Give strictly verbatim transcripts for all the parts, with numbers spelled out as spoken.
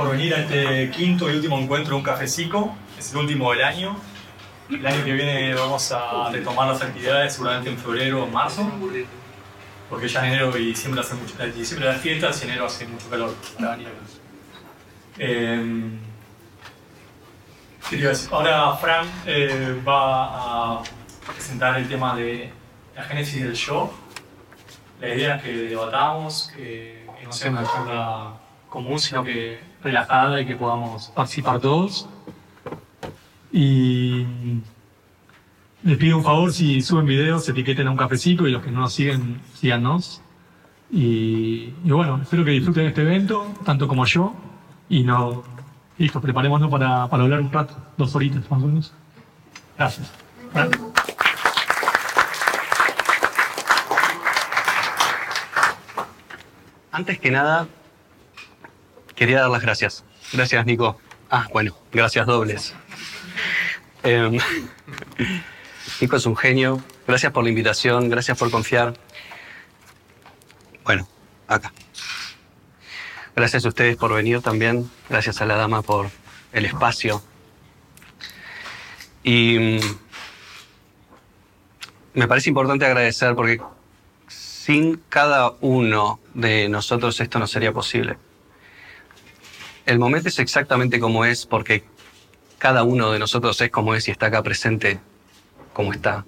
por venir a este quinto y último encuentro de Un Cafecico. Es el último del año. El año que viene vamos a retomar las actividades seguramente en febrero o en marzo, porque ya en enero y diciembre hace mucho, en diciembre las fiestas y en enero hace mucho calor. Eh, ¿Qué te iba a decir? Ahora Fran eh, va a presentar el tema de la génesis del yo. La idea es que debatamos, que, que no sea una charla común, sino que relajada y que podamos participar todos. Y les pido un favor, si suben videos, etiqueten a Un Cafecico, y los que no nos siguen, síganos. Y, y bueno, espero que disfruten este evento, tanto como yo. Y no, listo, preparémonos para, para hablar un rato, dos horitas más o menos. Gracias. ¿Vale? Antes que nada, quería dar las gracias. Gracias, Nico. Ah, bueno, gracias dobles. Eh, Nico es un genio. Gracias por la invitación, gracias por confiar. Bueno, acá. Gracias a ustedes por venir también. Gracias a la dama por el espacio. Y me parece importante agradecer porque sin cada uno de nosotros esto no sería posible. El momento es exactamente como es porque cada uno de nosotros es como es y está acá presente como está.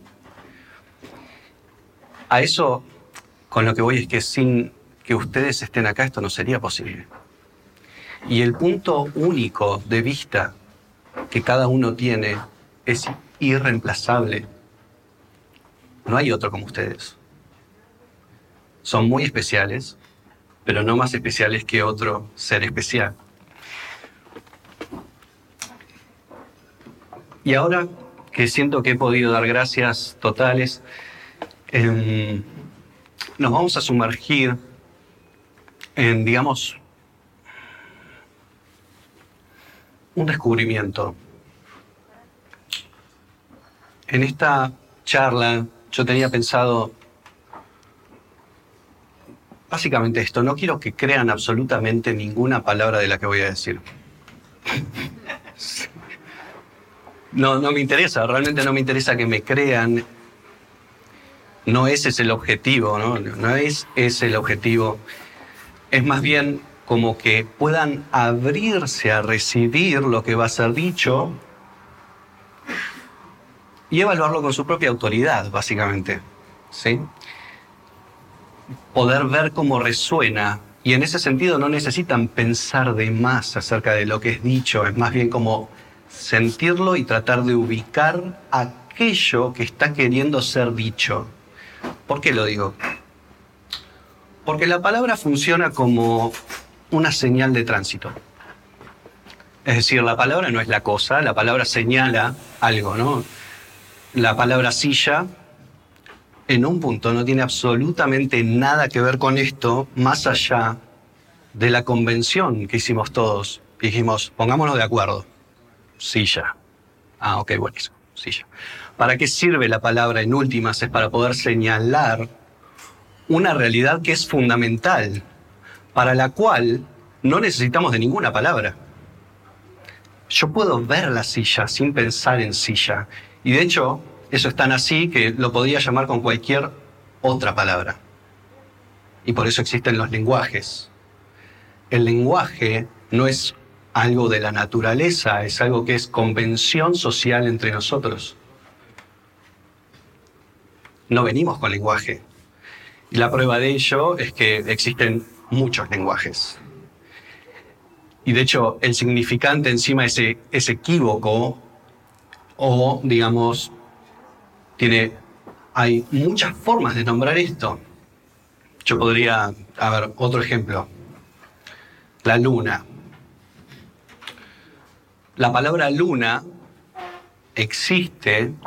A eso, con lo que voy, es que sin que ustedes estén acá, esto no sería posible. Y el punto único de vista que cada uno tiene es irreemplazable. No hay otro como ustedes. Son muy especiales, pero no más especiales que otro ser especial. Y ahora que siento que he podido dar gracias totales, eh, nos vamos a sumergir en, digamos, un descubrimiento. En esta charla yo tenía pensado básicamente esto. No quiero que crean absolutamente ninguna palabra de la que voy a decir. No, no me interesa, realmente no me interesa que me crean. No ese es el objetivo, ¿no? No es ese el objetivo. Es más bien como que puedan abrirse a recibir lo que va a ser dicho y evaluarlo con su propia autoridad, básicamente, ¿sí? Poder ver cómo resuena. Y en ese sentido no necesitan pensar de más acerca de lo que es dicho. Es más bien como sentirlo y tratar de ubicar aquello que está queriendo ser dicho. ¿Por qué lo digo? Porque la palabra funciona como una señal de tránsito. Es decir, la palabra no es la cosa, la palabra señala algo, ¿no? La palabra silla, en un punto, no tiene absolutamente nada que ver con esto, más allá de la convención que hicimos todos. Dijimos, pongámonos de acuerdo. Silla. Ah, ok, buenísimo. Silla. ¿Para qué sirve la palabra en últimas? Es para poder señalar una realidad que es fundamental, para la cual no necesitamos de ninguna palabra. Yo puedo ver la silla sin pensar en silla. Y de hecho, eso es tan así que lo podría llamar con cualquier otra palabra. Y por eso existen los lenguajes. El lenguaje no es algo de la naturaleza, es algo que es convención social entre nosotros. No venimos con lenguaje. Y la prueba de ello es que existen muchos lenguajes. Y de hecho, el significante encima es, es equívoco o, digamos, tiene, hay muchas formas de nombrar esto. Yo podría, a ver, otro ejemplo. La luna. La palabra luna existe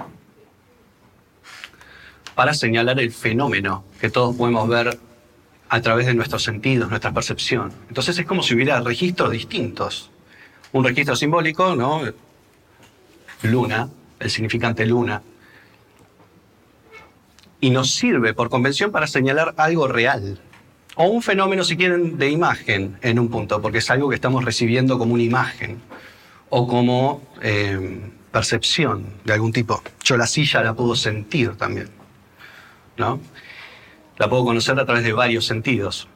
para señalar el fenómeno que todos podemos ver a través de nuestros sentidos, nuestra percepción. Entonces es como si hubiera registros distintos. Un registro simbólico, ¿no? Luna, el significante luna. Y nos sirve por convención para señalar algo real. O un fenómeno, si quieren, de imagen en un punto, porque es algo que estamos recibiendo como una imagen o como eh, percepción de algún tipo. Yo la silla la puedo sentir también, ¿no? La puedo conocer a través de varios sentidos.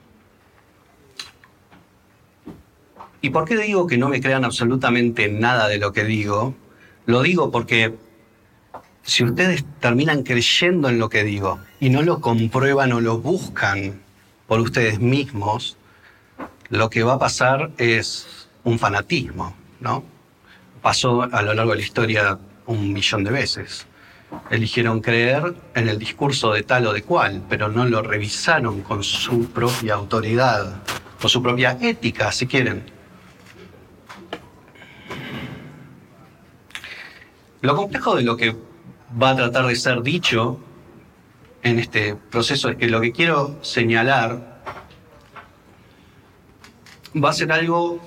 ¿Y por qué digo que no me crean absolutamente nada de lo que digo? Lo digo porque si ustedes terminan creyendo en lo que digo y no lo comprueban o lo buscan por ustedes mismos, lo que va a pasar es un fanatismo, ¿no? Pasó a lo largo de la historia un millón de veces. Eligieron creer en el discurso de tal o de cual, pero no lo revisaron con su propia autoridad, con su propia ética, si quieren. Lo complejo de lo que va a tratar de ser dicho en este proceso es que lo que quiero señalar va a ser algo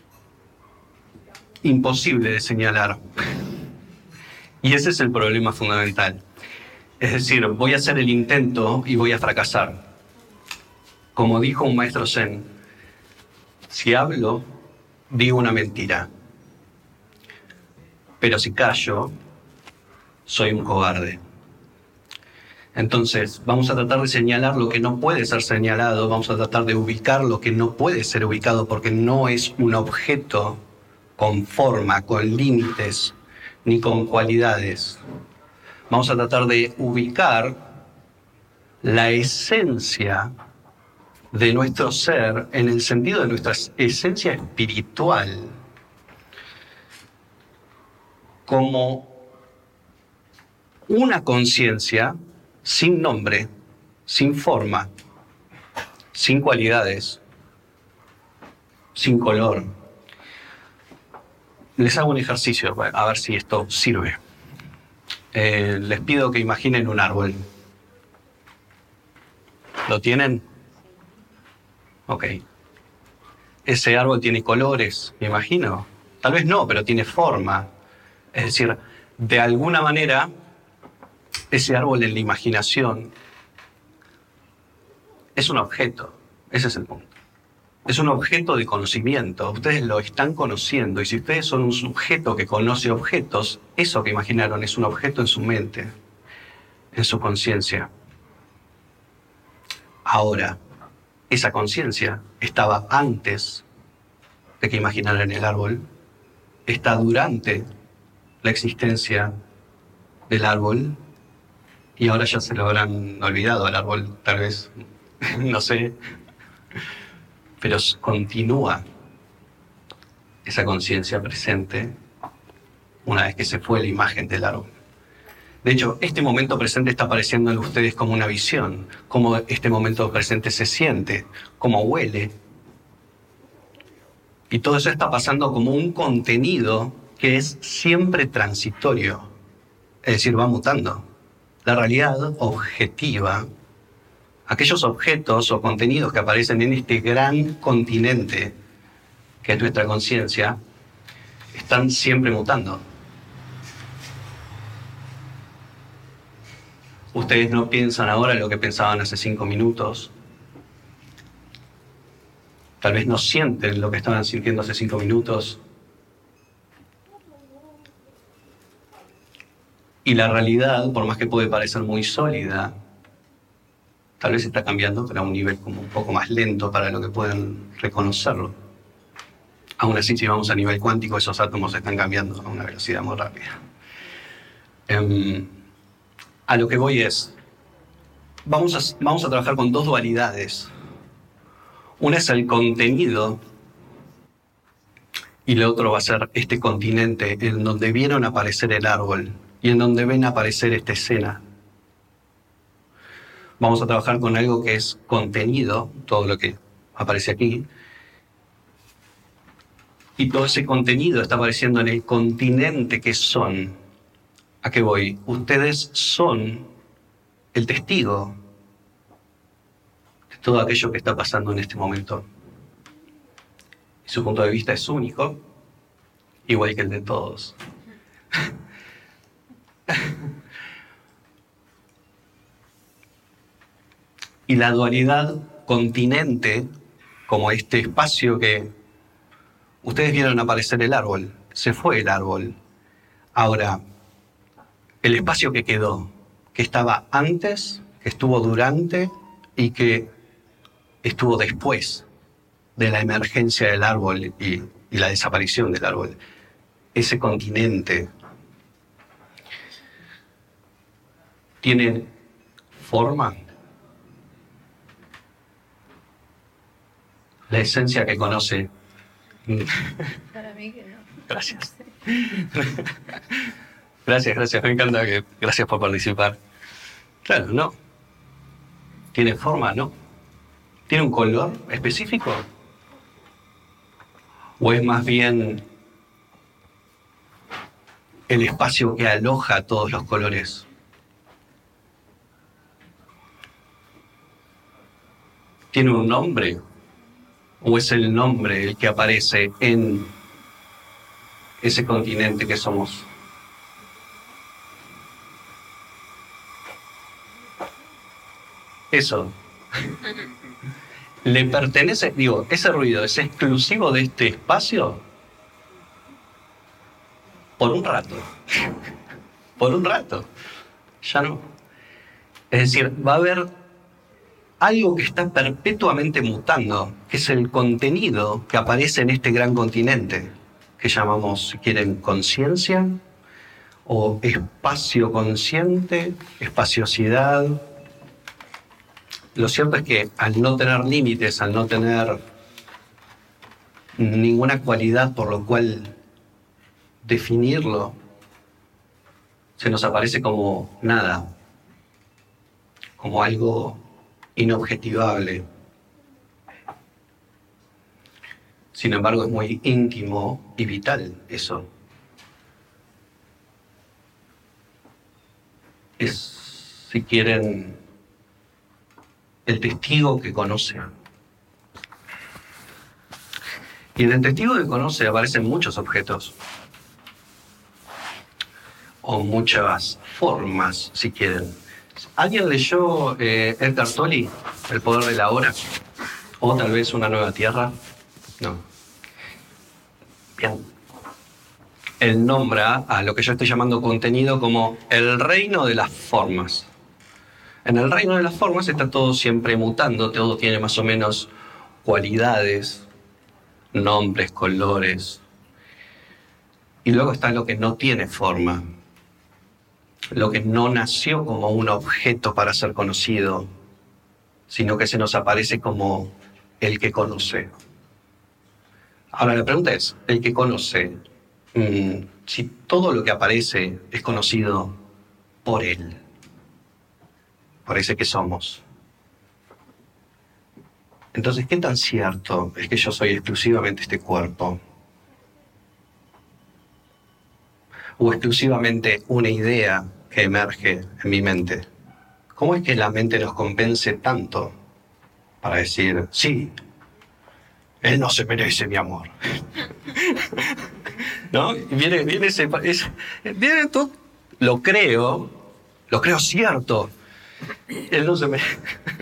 imposible de señalar. Y ese es el problema fundamental. Es decir, voy a hacer el intento y voy a fracasar. Como dijo un maestro zen, si hablo, digo una mentira. Pero si callo, soy un cobarde. Entonces, vamos a tratar de señalar lo que no puede ser señalado, vamos a tratar de ubicar lo que no puede ser ubicado porque no es un objeto con forma, con límites, ni con cualidades. Vamos a tratar de ubicar la esencia de nuestro ser en el sentido de nuestra esencia espiritual como una conciencia sin nombre, sin forma, sin cualidades, sin color. Les hago un ejercicio, a ver si esto sirve. Eh, les pido que imaginen un árbol. ¿Lo tienen? Ok. Ese árbol tiene colores, me imagino. Tal vez no, pero tiene forma. Es decir, de alguna manera, ese árbol en la imaginación es un objeto. Ese es el punto. Es un objeto de conocimiento. Ustedes lo están conociendo. Y si ustedes son un sujeto que conoce objetos, eso que imaginaron es un objeto en su mente, en su conciencia. Ahora, esa conciencia estaba antes de que imaginaran el árbol, está durante la existencia del árbol, y ahora ya se lo habrán olvidado al árbol, tal vez, no sé, pero continúa esa conciencia presente una vez que se fue la imagen del árbol. De hecho, este momento presente está apareciendo en ustedes como una visión, como este momento presente se siente, como huele. Y todo eso está pasando como un contenido que es siempre transitorio, es decir, va mutando. La realidad objetiva, aquellos objetos o contenidos que aparecen en este gran continente que es nuestra conciencia, están siempre mutando. Ustedes no piensan ahora lo que pensaban hace cinco minutos. Tal vez no sienten lo que estaban sintiendo hace cinco minutos. Y la realidad, por más que puede parecer muy sólida, tal vez está cambiando, pero a un nivel como un poco más lento para lo que puedan reconocerlo. Aún así, si vamos a nivel cuántico, esos átomos están cambiando a una velocidad muy rápida. Um, a lo que voy es, vamos a, vamos a trabajar con dos dualidades. Una es el contenido y lo otro va a ser este continente en donde vieron aparecer el árbol y en donde ven aparecer esta escena. Vamos a trabajar con algo que es contenido, todo lo que aparece aquí, y todo ese contenido está apareciendo en el continente que son. ¿A qué voy? Ustedes son el testigo de todo aquello que está pasando en este momento. Y su punto de vista es único, igual que el de todos. Y la dualidad continente como este espacio que ustedes vieron aparecer el árbol, se fue el árbol. Ahora, el espacio que quedó, que estaba antes, que estuvo durante y que estuvo después de la emergencia del árbol y, y la desaparición del árbol. Ese continente tiene forma. La esencia que conoce. Para mí que no. Gracias. Gracias, gracias. Me encanta que... Gracias por participar. Claro, no. ¿Tiene forma? No. ¿Tiene un color específico? ¿O es más bien el espacio que aloja todos los colores? ¿Tiene un nombre? ¿O es el nombre el que aparece en ese continente que somos? Eso. ¿Le pertenece? Digo, ¿ese ruido es exclusivo de este espacio? Por un rato. Por un rato. Ya no. Es decir, va a haber algo que está perpetuamente mutando, que es el contenido que aparece en este gran continente, que llamamos, si quieren, conciencia, o espacio consciente, espaciosidad. Lo cierto es que al no tener límites, al no tener ninguna cualidad por lo cual definirlo, se nos aparece como nada, como algo inobjetivable. Sin embargo, es muy íntimo y vital eso. Es, si quieren, el testigo que conoce. Y en el testigo que conoce aparecen muchos objetos. O muchas formas, si quieren. ¿Alguien leyó eh, Edgar Tolle, El poder de la hora? ¿O tal vez Una nueva tierra? No. Bien. Él nombra a lo que yo estoy llamando contenido como el reino de las formas. En el reino de las formas está todo siempre mutando, todo tiene más o menos cualidades, nombres, colores. Y luego está lo que no tiene forma, lo que no nació como un objeto para ser conocido, sino que se nos aparece como el que conoce. Ahora la pregunta es, el que conoce, mmm, si todo lo que aparece es conocido por él, por ese que somos. Entonces, ¿qué tan cierto es que yo soy exclusivamente este cuerpo? ¿O exclusivamente una idea que emerge en mi mente? ¿Cómo es que la mente nos convence tanto para decir, sí, él no se merece mi amor? ¿No? Y viene, viene ese... ese viene todo, lo creo, lo creo cierto. Él no se merece...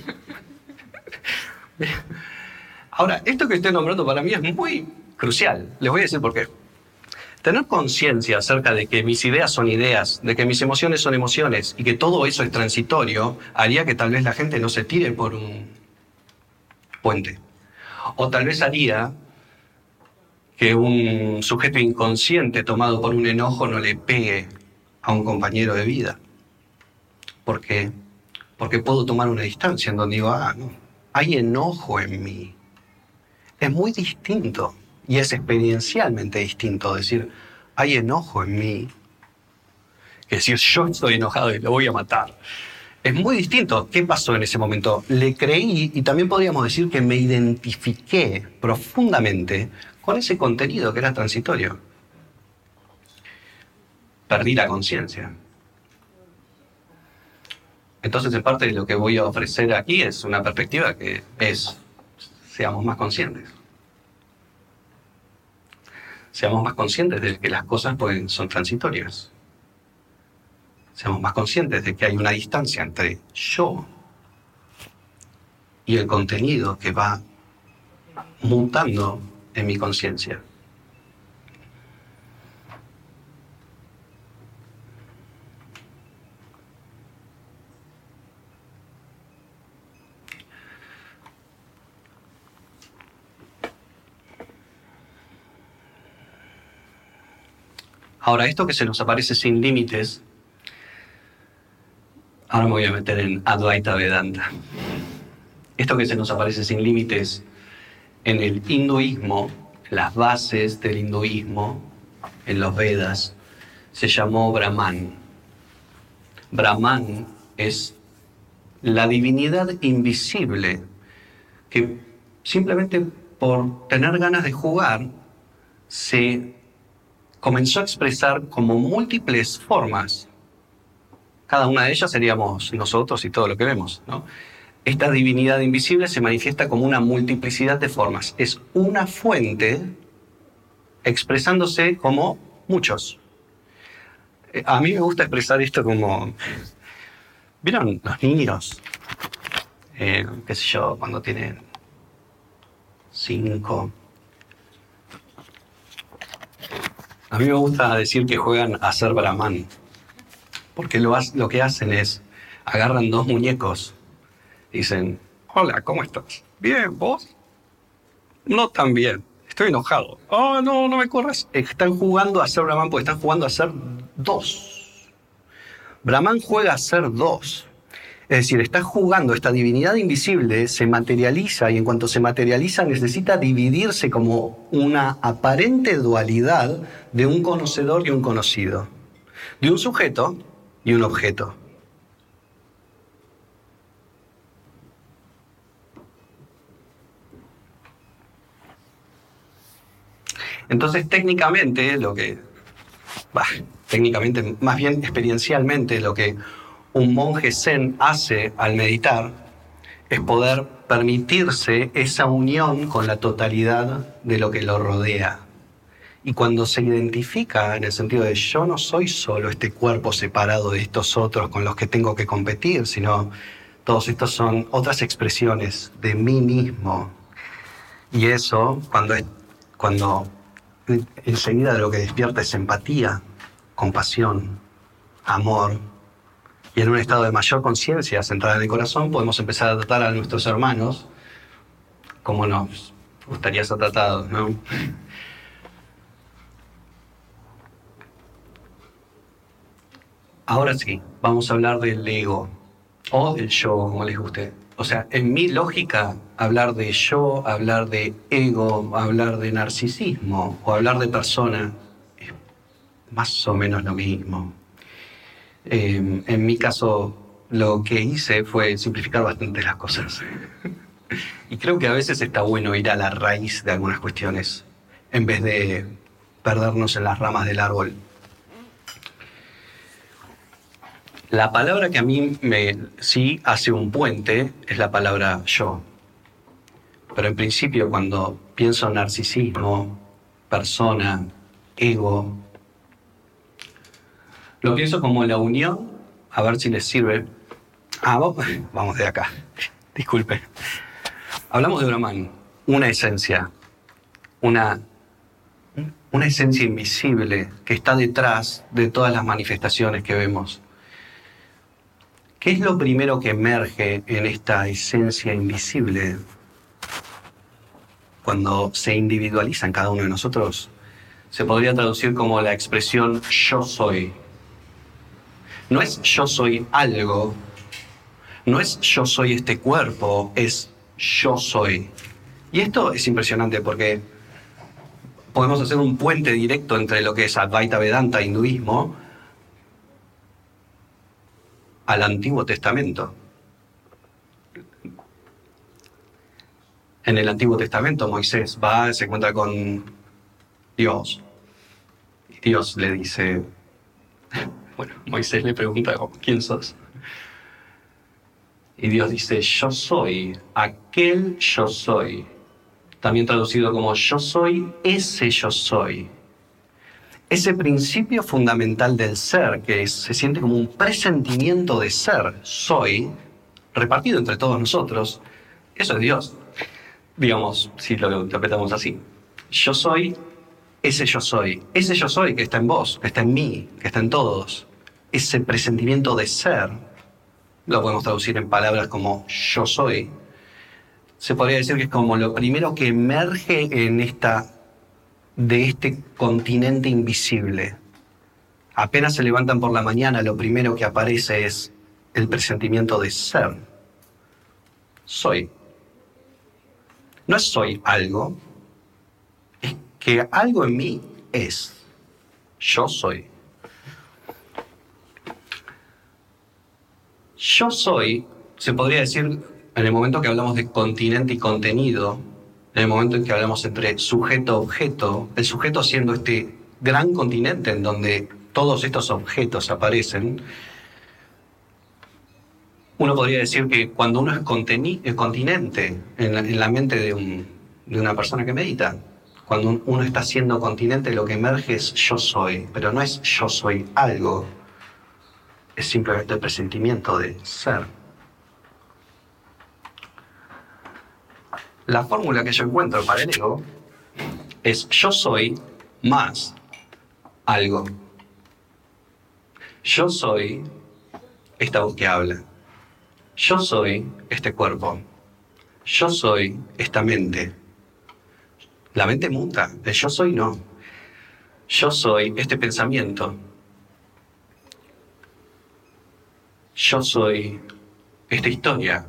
Ahora, esto que estoy nombrando para mí es muy crucial. Les voy a decir por qué. Tener conciencia acerca de que mis ideas son ideas, de que mis emociones son emociones y que todo eso es transitorio, haría que tal vez la gente no se tire por un puente. O tal vez haría que un sujeto inconsciente tomado por un enojo no le pegue a un compañero de vida. ¿Por qué? Porque puedo tomar una distancia en donde digo, ah, no, hay enojo en mí. Es muy distinto. Y es experiencialmente distinto decir, hay enojo en mí, que decir, yo estoy enojado y lo voy a matar. Es muy distinto. ¿Qué pasó en ese momento? Le creí y también podríamos decir que me identifiqué profundamente con ese contenido que era transitorio. Perdí la conciencia. Entonces, en parte de lo que voy a ofrecer aquí es una perspectiva que es, seamos más conscientes. Seamos más conscientes de que las cosas pues, son transitorias. Seamos más conscientes de que hay una distancia entre yo y el contenido que va mutando en mi conciencia. Ahora, esto que se nos aparece sin límites, ahora me voy a meter en Advaita Vedanta. Esto que se nos aparece sin límites en el hinduismo, las bases del hinduismo, en los Vedas, se llamó Brahman. Brahman es la divinidad invisible que simplemente por tener ganas de jugar se comenzó a expresar como múltiples formas. Cada una de ellas seríamos nosotros y todo lo que vemos, ¿no? Esta divinidad invisible se manifiesta como una multiplicidad de formas. Es una fuente expresándose como muchos. A mí me gusta expresar esto como... ¿Vieron los niños? Eh, qué sé yo, cuando tienen cinco... A mí me gusta decir que juegan a ser Brahman, porque lo, lo que hacen es, agarran dos muñecos, dicen, hola, ¿cómo estás? Bien, ¿vos? No tan bien, estoy enojado. Oh, no, no me corras. Están jugando a ser Brahman porque están jugando a ser dos. Brahman juega a ser dos. Es decir, está jugando, esta divinidad invisible se materializa y en cuanto se materializa necesita dividirse como una aparente dualidad de un conocedor y un conocido, de un sujeto y un objeto. Entonces, técnicamente, lo que... Bah, técnicamente, más bien experiencialmente, lo que un monje zen hace al meditar es poder permitirse esa unión con la totalidad de lo que lo rodea. Y cuando se identifica en el sentido de yo no soy solo este cuerpo separado de estos otros con los que tengo que competir, sino todos estos son otras expresiones de mí mismo. Y eso, cuando, es, cuando enseguida de lo que despierta es empatía, compasión, amor, y en un estado de mayor conciencia centrada en el corazón podemos empezar a tratar a nuestros hermanos como nos gustaría ser tratados, ¿no? Ahora sí, vamos a hablar del ego, o del yo, como les guste. O sea, en mi lógica, hablar de yo, hablar de ego, hablar de narcisismo, o hablar de persona, es más o menos lo mismo. Eh, en mi caso, lo que hice fue simplificar bastante las cosas. Y creo que a veces está bueno ir a la raíz de algunas cuestiones, en vez de perdernos en las ramas del árbol. La palabra que a mí me, sí hace un puente es la palabra yo. Pero en principio, cuando pienso en narcisismo, persona, ego, lo pienso como la unión, a ver si les sirve. Ah, vamos de acá. Disculpe. Hablamos de Brahman, una esencia, una, una esencia invisible que está detrás de todas las manifestaciones que vemos. ¿Qué es lo primero que emerge en esta esencia invisible cuando se individualiza en cada uno de nosotros? Se podría traducir como la expresión yo soy. No es yo soy algo, no es yo soy este cuerpo, es yo soy. Y esto es impresionante porque podemos hacer un puente directo entre lo que es Advaita Vedanta, hinduismo, al Antiguo Testamento. En el Antiguo Testamento Moisés va, se encuentra con Dios. Y Dios le dice... Bueno, Moisés le pregunta, ¿quién sos? Y Dios dice, yo soy aquel yo soy. También traducido como yo soy ese yo soy. Ese principio fundamental del ser, que se siente como un presentimiento de ser, soy, repartido entre todos nosotros, Eso es Dios. Digamos, si lo interpretamos así. Yo soy ese yo soy. Ese yo soy que está en vos, que está en mí, que está en todos. Ese presentimiento de ser, lo podemos traducir en palabras como yo soy. Se podría decir que es como lo primero que emerge en esta, de este continente invisible. Apenas se levantan por la mañana, lo primero que aparece es el presentimiento de ser. Soy. No es soy algo, es que algo en mí es. Yo soy. Yo soy, se podría decir, en el momento que hablamos de continente y contenido, en el momento en que hablamos entre sujeto-objeto, el sujeto siendo este gran continente en donde todos estos objetos aparecen, uno podría decir que cuando uno es, conteni- es continente en la, en la mente de, un, de una persona que medita, cuando uno está siendo continente, lo que emerge es yo soy, pero no es yo soy algo, es simplemente el presentimiento de ser. La fórmula que yo encuentro para el ego es yo soy más algo. Yo soy esta voz que habla. Yo soy este cuerpo. Yo soy esta mente. La mente muta, el yo soy no. Yo soy este pensamiento. Yo soy esta historia.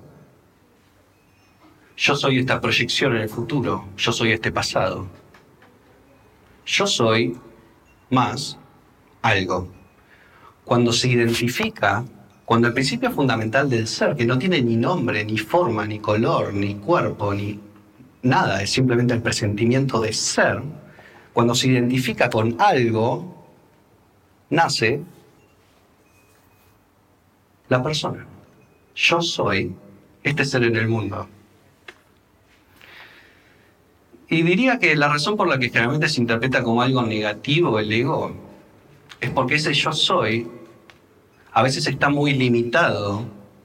Yo soy esta proyección en el futuro. Yo soy este pasado. Yo soy más algo. Cuando se identifica, cuando el principio fundamental del ser, que no tiene ni nombre, ni forma, ni color, ni cuerpo, ni nada, es simplemente el presentimiento de ser, cuando se identifica con algo, nace la persona. Yo soy este ser en el mundo. Y diría que la razón por la que generalmente se interpreta como algo negativo el ego es porque ese yo soy a veces está muy limitado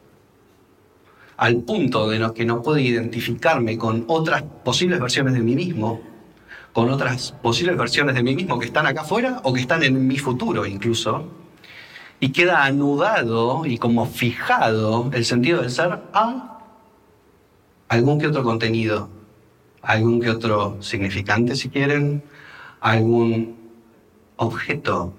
al punto de no, que no puedo identificarme con otras posibles versiones de mí mismo, con otras posibles versiones de mí mismo que están acá afuera o que están en mi futuro incluso, y queda anudado y como fijado el sentido del ser a algún que otro contenido, algún que otro significante si quieren, algún objeto.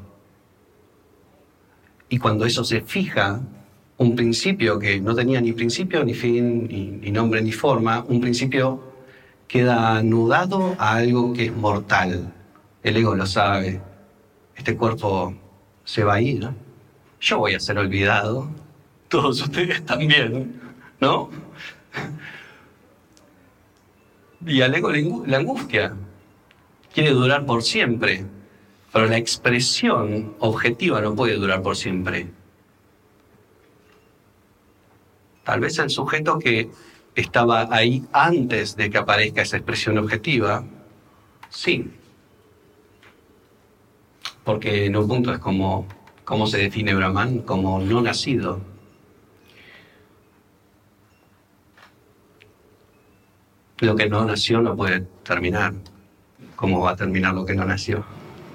Y cuando eso se fija, un principio que no tenía ni principio, ni fin, ni, ni nombre, ni forma, un principio queda anudado a algo que es mortal. El ego lo sabe. Este cuerpo se va a ir. Yo voy a ser olvidado. Todos ustedes también, ¿no? Y al ego le angu- le angustia. Quiere durar por siempre. Pero la expresión objetiva no puede durar por siempre. Tal vez el sujeto que estaba ahí antes de que aparezca esa expresión objetiva, sí. Porque en un punto es como, ¿cómo se define Brahman? Como no nacido. Lo que no nació no puede terminar. ¿Cómo va a terminar lo que no nació?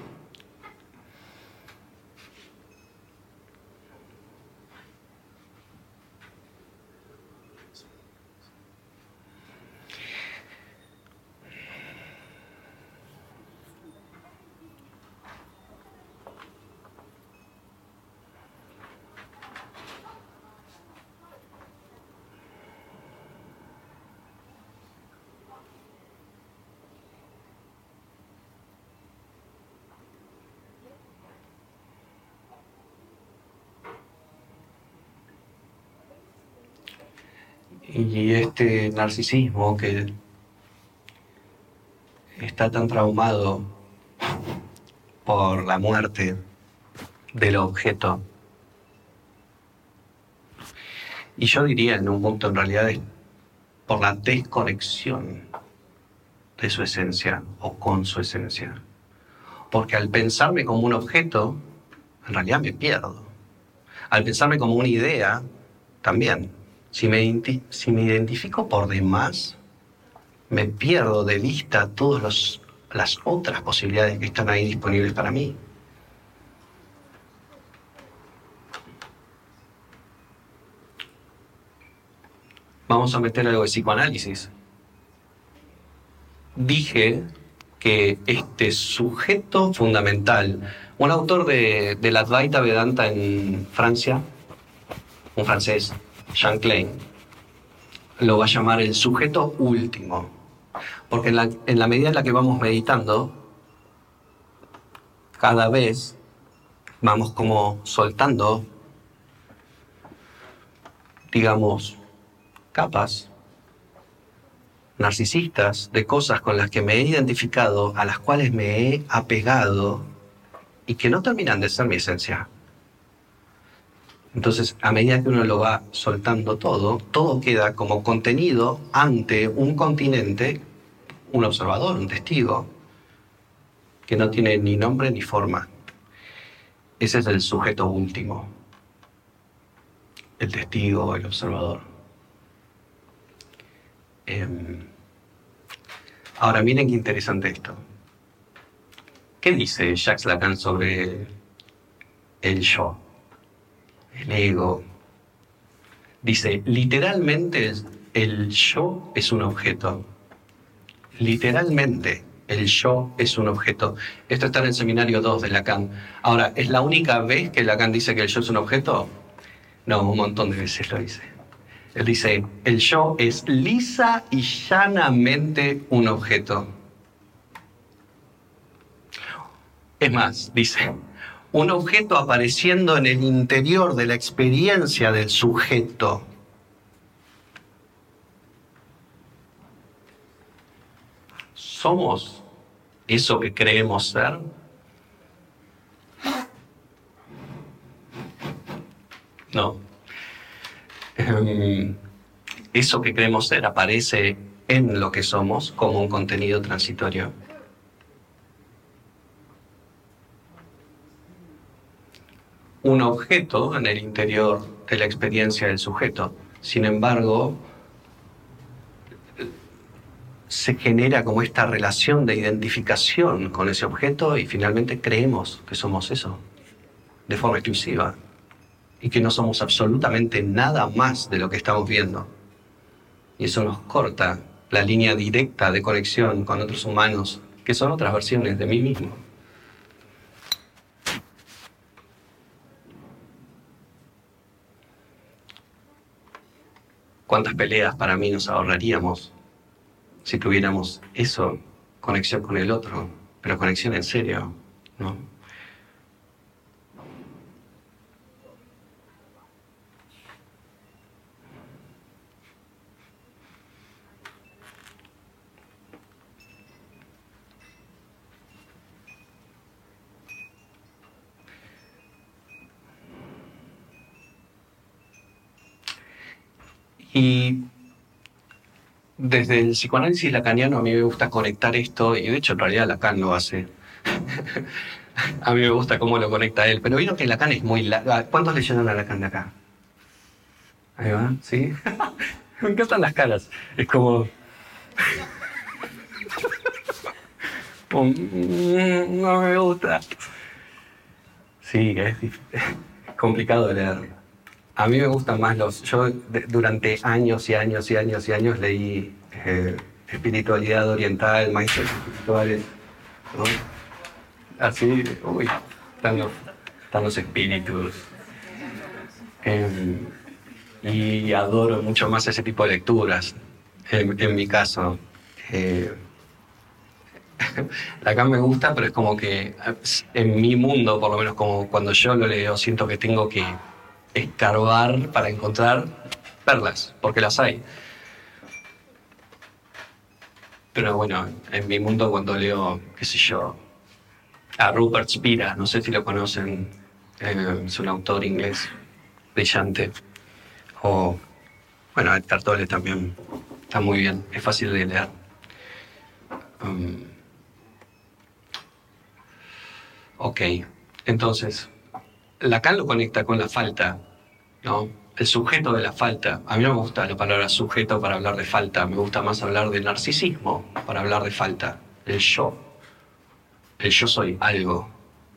Y este narcisismo que está tan traumado por la muerte del objeto. Y yo diría en un punto en realidad es por la desconexión de su esencia o con su esencia. Porque al pensarme como un objeto, en realidad me pierdo. Al pensarme como una idea, también. Si me, identi- si me identifico por demás, me pierdo de vista todas las otras posibilidades que están ahí disponibles para mí. Vamos a meter algo de psicoanálisis. Dije que este sujeto fundamental, un autor de, de la Advaita Vedanta en Francia, un francés, Jean Klein, lo va a llamar el sujeto último. Porque en la, en la medida en la que vamos meditando, cada vez vamos como soltando, digamos, capas narcisistas de cosas con las que me he identificado, a las cuales me he apegado y que no terminan de ser mi esencia. Entonces, a medida que uno lo va soltando todo, todo queda como contenido ante un continente, un observador, un testigo, que no tiene ni nombre ni forma. Ese es el sujeto último, el testigo, el observador. Eh, ahora, miren qué interesante esto. ¿Qué dice Jacques Lacan sobre el yo, el ego? Dice, literalmente el, el yo es un objeto. Literalmente el yo es un objeto. Esto está en el seminario dos de Lacan. Ahora, ¿es la única vez que Lacan dice que el yo es un objeto? No, un montón de veces lo dice. Él dice, el yo es lisa y llanamente un objeto. Es más, dice, un objeto apareciendo en el interior de la experiencia del sujeto. ¿Somos eso que creemos ser? No. Eso que creemos ser aparece en lo que somos como un contenido transitorio. Un objeto en el interior de la experiencia del sujeto. Sin embargo, se genera como esta relación de identificación con ese objeto y finalmente creemos que somos eso, de forma exclusiva, y que no somos absolutamente nada más de lo que estamos viendo. Y eso nos corta la línea directa de conexión con otros humanos, que son otras versiones de mí mismo. ¿Cuántas peleas para mí nos ahorraríamos si tuviéramos eso, conexión con el otro, pero conexión en serio, ¿no? Y desde el psicoanálisis lacaniano a mí me gusta conectar esto, y de hecho en realidad Lacan lo hace. A mí me gusta cómo lo conecta él, pero vieron que Lacan es muy largo. ¿Cuántos leyeron a Lacan de acá? Ahí va, ¿sí? Me encantan las caras. Es como... No me gusta. Sí, es complicado de leer. A mí me gustan más los... Yo de, durante años y años y años y años leí eh, espiritualidad oriental, maestros espirituales, ¿no? Así, uy, están los, están los espíritus. Eh, y adoro mucho más ese tipo de lecturas, en, en mi caso. Eh, Lacan me gusta, pero es como que en mi mundo, por lo menos como cuando yo lo leo, siento que tengo que escarbar para encontrar perlas, porque las hay. Pero bueno, en mi mundo cuando leo, qué sé yo, a Rupert Spira, no sé si lo conocen, eh, es un autor inglés brillante. O, bueno, Eckhart Tolle también está muy bien, es fácil de leer. Um, ok, entonces, Lacan lo conecta con la falta, ¿no? el sujeto de la falta. A mí no me gusta la palabra sujeto para hablar de falta, me gusta más hablar de narcisismo para hablar de falta. El yo. El yo soy algo.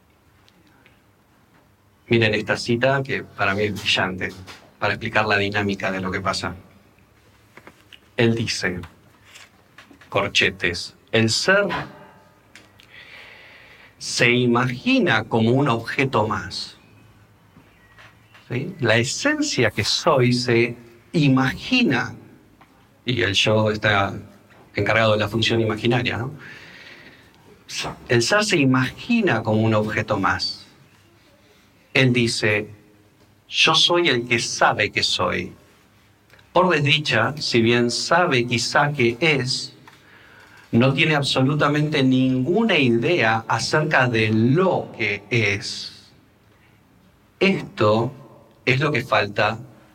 Miren esta cita que para mí es brillante, para explicar la dinámica de lo que pasa. Él dice, corchetes, el ser se imagina como un objeto más. ¿Sí? La esencia que soy se imagina, y el yo está encargado de la función imaginaria, ¿no? El ser se imagina como un objeto más. Él dice, yo soy el que sabe que soy. Por desdicha, si bien sabe quizá que es, no tiene absolutamente ninguna idea acerca de lo que es. Esto es lo que falta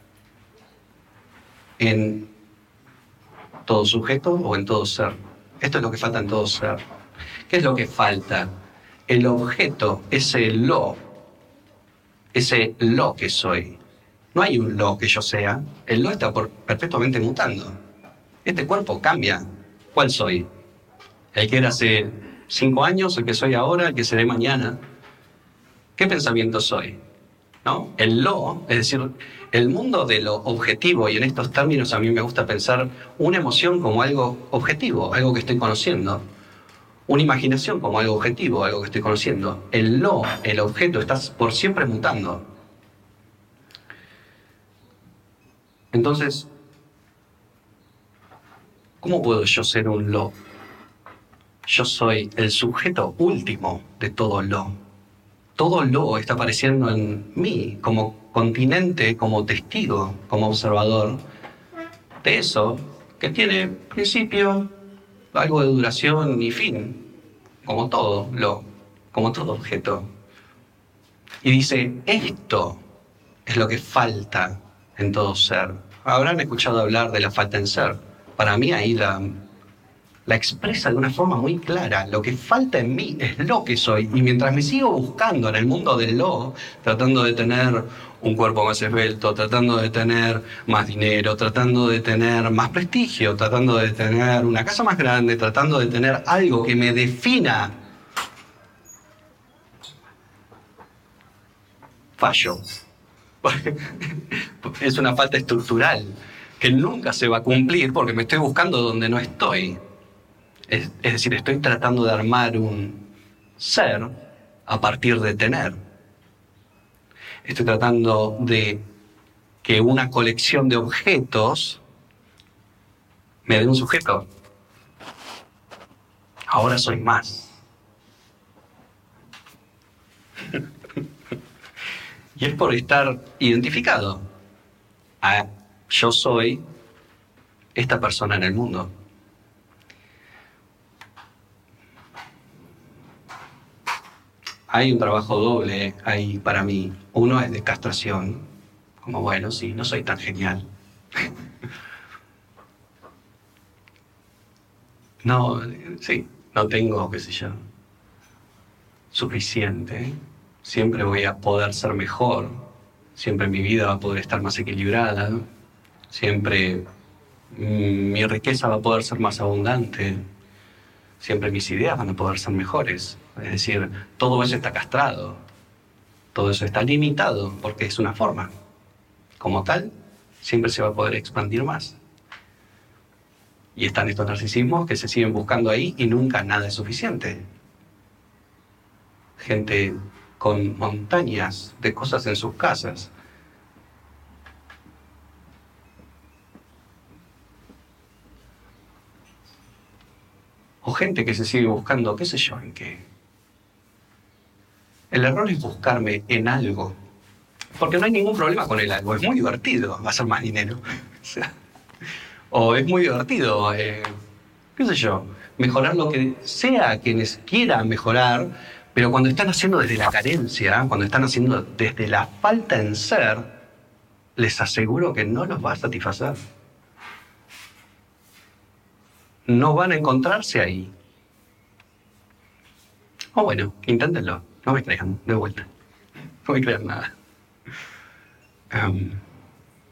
en todo sujeto o en todo ser. Esto es lo que falta en todo ser. ¿Qué es lo que falta? El objeto, ese lo, ese lo que soy. No hay un lo que yo sea. El lo está por, perpetuamente mutando. Este cuerpo cambia. ¿Cuál soy? ¿El que era hace cinco años? ¿El que soy ahora? ¿El que seré mañana? ¿Qué pensamiento soy? ¿No? El lo, es decir, el mundo de lo objetivo, y en estos términos a mí me gusta pensar una emoción como algo objetivo, algo que estoy conociendo. Una imaginación como algo objetivo, algo que estoy conociendo. El lo, el objeto, está por siempre mutando. Entonces, ¿cómo puedo yo ser un lo? Yo soy el sujeto último de todo lo. Todo lo está apareciendo en mí como continente, como testigo, como observador de eso que tiene principio, algo de duración y fin, como todo lo, como todo objeto. Y dice, esto es lo que falta en todo ser. Habrán escuchado hablar de la falta en ser. Para mí ahí la, la expresa de una forma muy clara. Lo que falta en mí es lo que soy. Y mientras me sigo buscando en el mundo del lo, tratando de tener un cuerpo más esbelto, tratando de tener más dinero, tratando de tener más prestigio, tratando de tener una casa más grande, tratando de tener algo que me defina, fallo. Es una falta estructural que nunca se va a cumplir porque me estoy buscando donde no estoy. Es, es decir, estoy tratando de armar un ser a partir de tener. Estoy tratando de que una colección de objetos me dé un sujeto. Ahora soy más. Y es por estar identificado. Ah, yo soy esta persona en el mundo. Hay un trabajo doble ahí para mí. Uno es de castración, como bueno, sí, no soy tan genial. No, sí, no tengo, qué sé yo, suficiente. Siempre voy a poder ser mejor. Siempre mi vida va a poder estar más equilibrada. Siempre mm, mi riqueza va a poder ser más abundante. Siempre mis ideas van a poder ser mejores. Es decir, todo eso está castrado. Todo eso está limitado porque es una forma. Como tal, siempre se va a poder expandir más. Y están estos narcisismos que se siguen buscando ahí y nunca nada es suficiente. Gente con montañas de cosas en sus casas. O gente que se sigue buscando, qué sé yo, en qué. El error es buscarme en algo. Porque no hay ningún problema con el algo. Es muy divertido hacer más dinero. O sea, o es muy divertido, eh, qué sé yo, mejorar lo que sea quienes quieran mejorar, pero cuando están haciendo desde la carencia, cuando están haciendo desde la falta en ser, les aseguro que no los va a satisfacer. No van a encontrarse ahí. O bueno, inténtenlo, no me crean, de vuelta. No me crean nada. Um,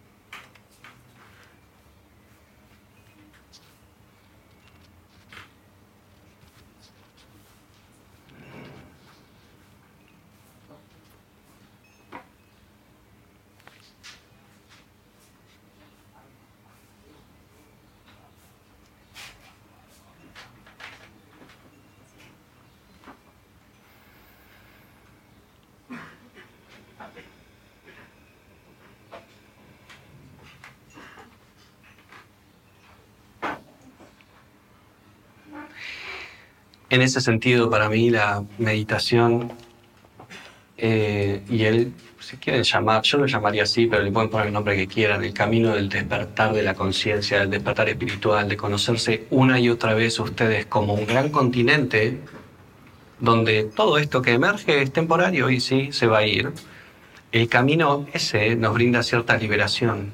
En ese sentido, para mí, la meditación eh, y el, si quieren llamar, yo lo llamaría así, pero le pueden poner el nombre que quieran, el camino del despertar de la conciencia, del despertar espiritual, de conocerse una y otra vez ustedes como un gran continente donde todo esto que emerge es temporario y sí, se va a ir. El camino ese nos brinda cierta liberación.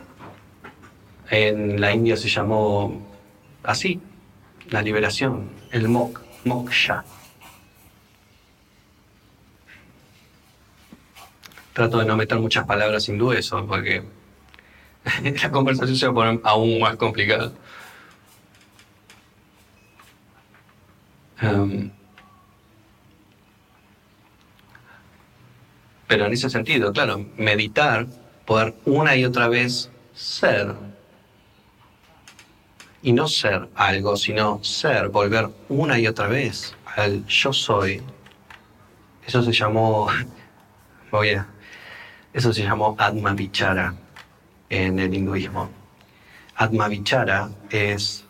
En la India se llamó así, la liberación, el mok, moksha. Trato de no meter muchas palabras hindúes, eso, porque la conversación se va a poner aún más complicada. Um, pero en ese sentido, claro, meditar, poder una y otra vez ser, y no ser algo, sino ser, volver una y otra vez al yo soy. Eso se llamó, voy a, eso se llamó Atma Vichara en el hinduismo. Atma Vichara es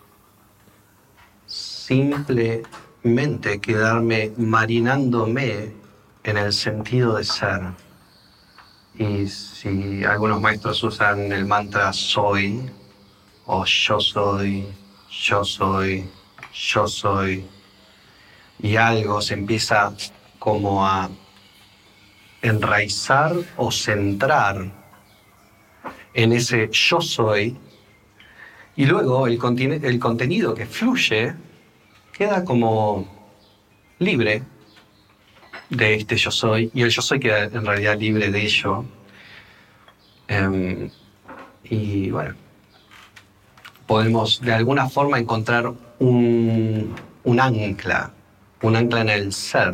simplemente quedarme marinándome en el sentido de ser. Y si algunos maestros usan el mantra soy, o yo soy, yo soy, yo soy, y algo se empieza como a enraizar o centrar en ese yo soy, y luego el, contine- el contenido que fluye queda como libre de este yo soy, y el yo soy queda en realidad libre de ello. Um, y bueno, podemos de alguna forma encontrar un, un ancla, un ancla en el ser,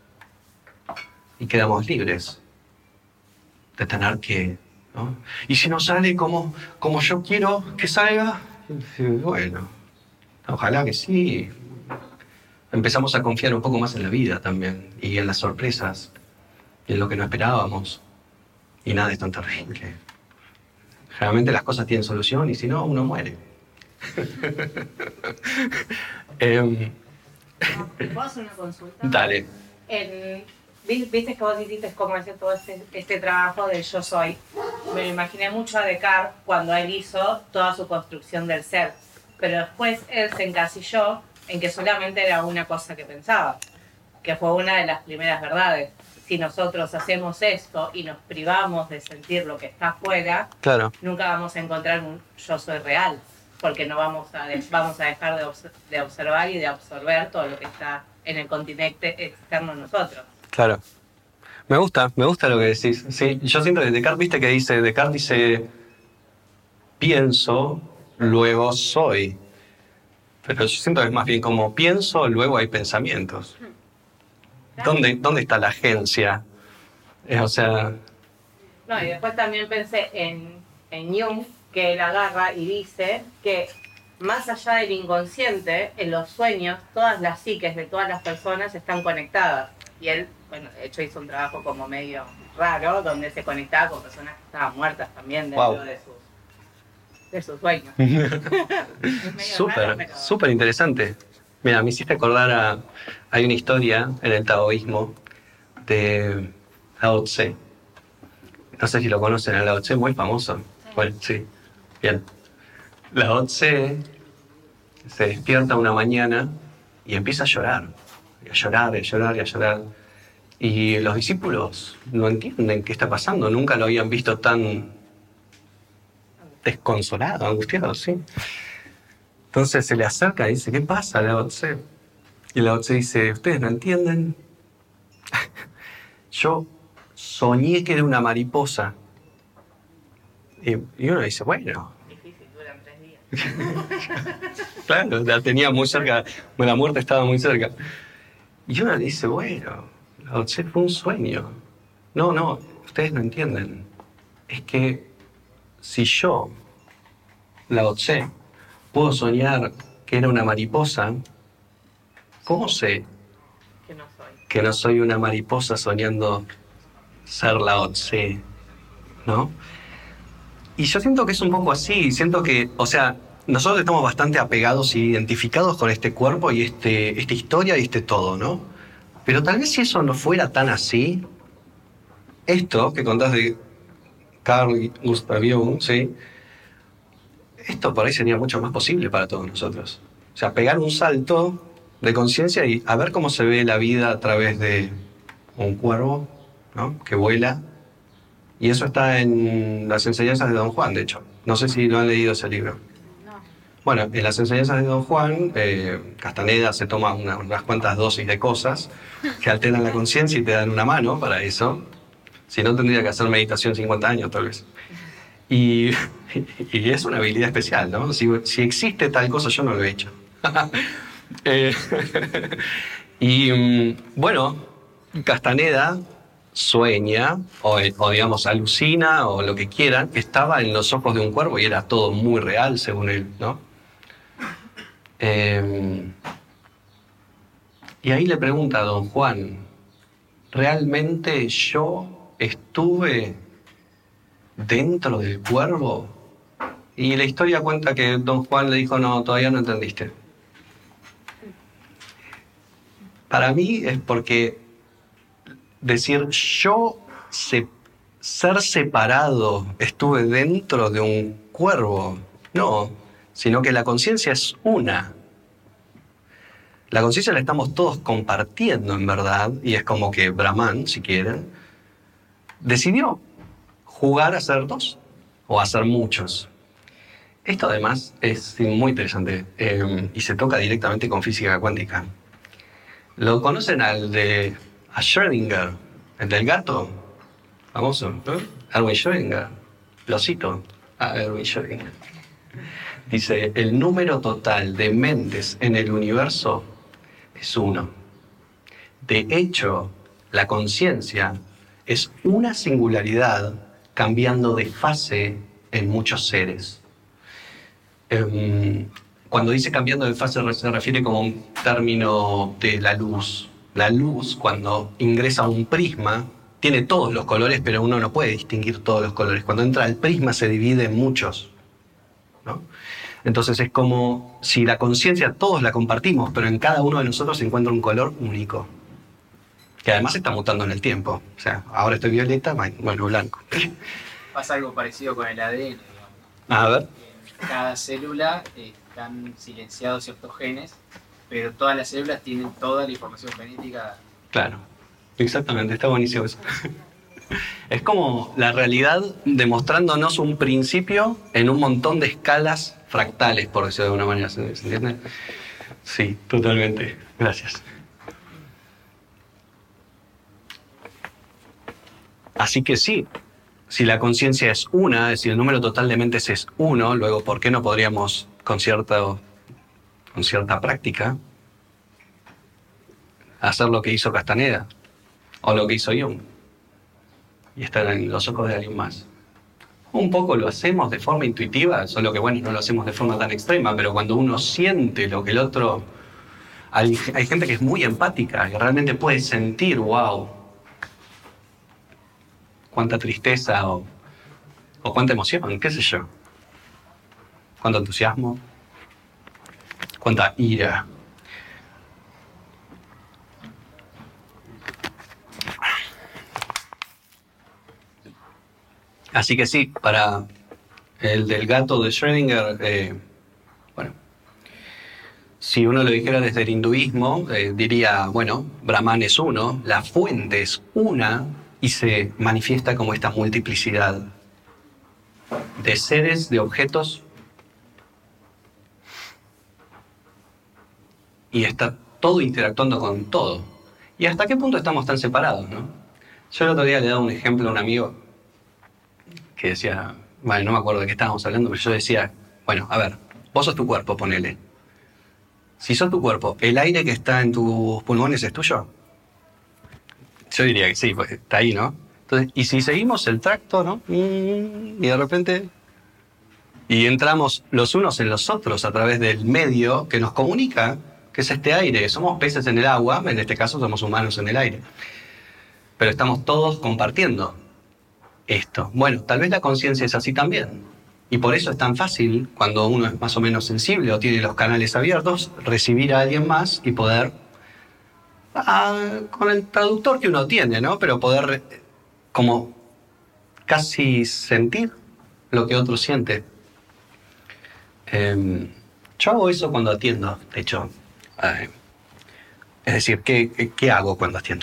y quedamos libres de tener que, ¿no? Y si no sale como, como yo quiero que salga, bueno, ojalá que sí. Empezamos a confiar un poco más en la vida también, y en las sorpresas, y en lo que no esperábamos, y nada es tan terrible. Generalmente las cosas tienen solución, y si no, uno muere. eh, ¿Puedo hacer una consulta? Dale. En, viste que vos hiciste cómo hacer todo este, este trabajo del yo soy. Me lo imaginé mucho a Descartes cuando él hizo toda su construcción del ser. Pero después él se encasilló en que solamente era una cosa que pensaba, que fue una de las primeras verdades. Si nosotros hacemos esto y nos privamos de sentir lo que está afuera, Claro. nunca vamos a encontrar un yo soy real, porque no vamos a, de, vamos a dejar de, obs de observar y de absorber todo lo que está en el continente externo a nosotros. Claro. Me gusta, me gusta lo que decís. Sí, yo siento que Descartes, viste que dice, Descartes dice, pienso, luego soy. Pero yo siento que es más bien como pienso, luego hay pensamientos. ¿Dónde, dónde está la agencia? Eh, o sea... No, y después también pensé en, en Jung, que él agarra y dice que más allá del inconsciente, en los sueños, todas las psiques de todas las personas están conectadas. Y él, bueno, de hecho hizo un trabajo como medio raro, donde se conectaba con personas que estaban muertas también dentro Wow. de sus, de sus sueños. Súper, súper interesante. Mira, me hiciste acordar a... Hay una historia en el taoísmo de Lao Tse. No sé si lo conocen, a Lao Tse, muy famoso. Bueno, sí. Bien. Lao Tse se despierta una mañana y empieza a llorar. Y a llorar, y a llorar, y a llorar. Y los discípulos no entienden qué está pasando. Nunca lo habían visto tan desconsolado, angustiado, sí. Entonces se le acerca y dice, ¿qué pasa, Lao Tse? Y Lao Tse dice, ¿ustedes no entienden? Yo soñé que era una mariposa. Y, y uno dice, bueno. Difícil, duran tres días. Claro, la tenía muy cerca, la muerte estaba muy cerca. Y uno le dice, bueno, Lao Tse fue un sueño. No, no, ustedes no entienden. Es que si yo, Lao Tse, puedo soñar que era una mariposa, ¿cómo sé Que no soy. que no soy una mariposa soñando ser Lao Tse? ¿No? Y yo siento que es un poco así, siento que, o sea, nosotros estamos bastante apegados y identificados con este cuerpo y este, esta historia y este todo, ¿no? Pero tal vez si eso no fuera tan así, esto que contás de Carl Gustav Jung, ¿sí? Esto por ahí sería mucho más posible para todos nosotros. O sea, pegar un salto de conciencia y a ver cómo se ve la vida a través de un cuervo, ¿no? Que vuela. Y eso está en las enseñanzas de Don Juan, de hecho. No sé si lo han leído ese libro. No. Bueno, en las enseñanzas de Don Juan, eh, Castaneda se toma una, unas cuantas dosis de cosas que alteran la conciencia y te dan una mano para eso. Si no, tendría que hacer meditación cincuenta años, tal vez. Y, y es una habilidad especial, ¿no? Si, si existe tal cosa, yo no lo he hecho. eh, y mm, bueno, Castaneda sueña, o, o digamos alucina, o lo que quieran, que estaba en los ojos de un cuervo y era todo muy real, según él, ¿no? Eh, y ahí le pregunta a Don Juan, ¿realmente yo estuve dentro del cuervo? Y la historia cuenta que Don Juan le dijo, no, todavía no entendiste. Para mí es porque decir yo se, ser separado estuve dentro de un cuervo, no, sino que la conciencia es una. La conciencia la estamos todos compartiendo en verdad, y es como que Brahman, si quieren, decidió jugar a ser dos o a ser muchos. Esto además es muy interesante eh, y se toca directamente con física cuántica. ¿Lo conocen al de a Schrödinger, el del gato? Famoso, ¿no? Erwin Schrödinger. Lo cito a Erwin Schrödinger. Dice, el número total de mentes en el universo es uno. De hecho, la conciencia es una singularidad cambiando de fase en muchos seres. Um, cuando dice cambiando de fase se refiere como un término de la luz. La luz, cuando ingresa a un prisma, tiene todos los colores, pero uno no puede distinguir todos los colores. Cuando entra al prisma se divide en muchos, ¿no? Entonces es como si la conciencia todos la compartimos, pero en cada uno de nosotros se encuentra un color único, que además está mutando en el tiempo. O sea, ahora estoy violeta, bueno, blanco. Pasa algo parecido con el A D N, digamos. A ver. En cada célula eh, están silenciados ciertos genes, pero todas las células tienen toda la información genética. Claro, exactamente, está buenísimo eso. Es como la realidad demostrándonos un principio en un montón de escalas fractales, por decirlo de alguna manera, ¿se entiende? Sí, totalmente. Gracias. Así que sí, si la conciencia es una, es decir, el número total de mentes es uno, luego, ¿por qué no podríamos, con cierta, con cierta práctica, hacer lo que hizo Castaneda o lo que hizo Jung y estar en los ojos de alguien más? Un poco lo hacemos de forma intuitiva, solo que bueno, no lo hacemos de forma tan extrema, pero cuando uno siente lo que el otro... Hay, hay gente que es muy empática, que realmente puede sentir, wow, cuánta tristeza o, o cuánta emoción, qué sé yo. Cuánto entusiasmo, cuánta ira. Así que sí, para el del gato de Schrödinger, eh, bueno, si uno lo dijera desde el hinduismo, eh, diría, bueno, Brahman es uno, la fuente es una y se manifiesta como esta multiplicidad de seres, de objetos, y está todo interactuando con todo. ¿Y hasta qué punto estamos tan separados, no? Yo el otro día le daba un ejemplo a un amigo que decía, bueno, no me acuerdo de qué estábamos hablando, pero yo decía, bueno, a ver, vos sos tu cuerpo, ponele. Si sos tu cuerpo, ¿el aire que está en tus pulmones es tuyo? Yo diría que sí, pues está ahí, ¿no? Entonces, y si seguimos el tracto, ¿no? Y de repente... Y entramos los unos en los otros a través del medio que nos comunica, que es este aire. Somos peces en el agua, en este caso somos humanos en el aire. Pero estamos todos compartiendo esto. Bueno, tal vez la conciencia es así también. Y por eso es tan fácil, cuando uno es más o menos sensible o tiene los canales abiertos, recibir a alguien más y poder, ah, con el traductor que uno tiene, ¿no? Pero poder como casi sentir lo que otro siente. Eh, yo hago eso cuando atiendo, de hecho. Eh, es decir, ¿qué, qué, ¿qué hago cuando atiendo?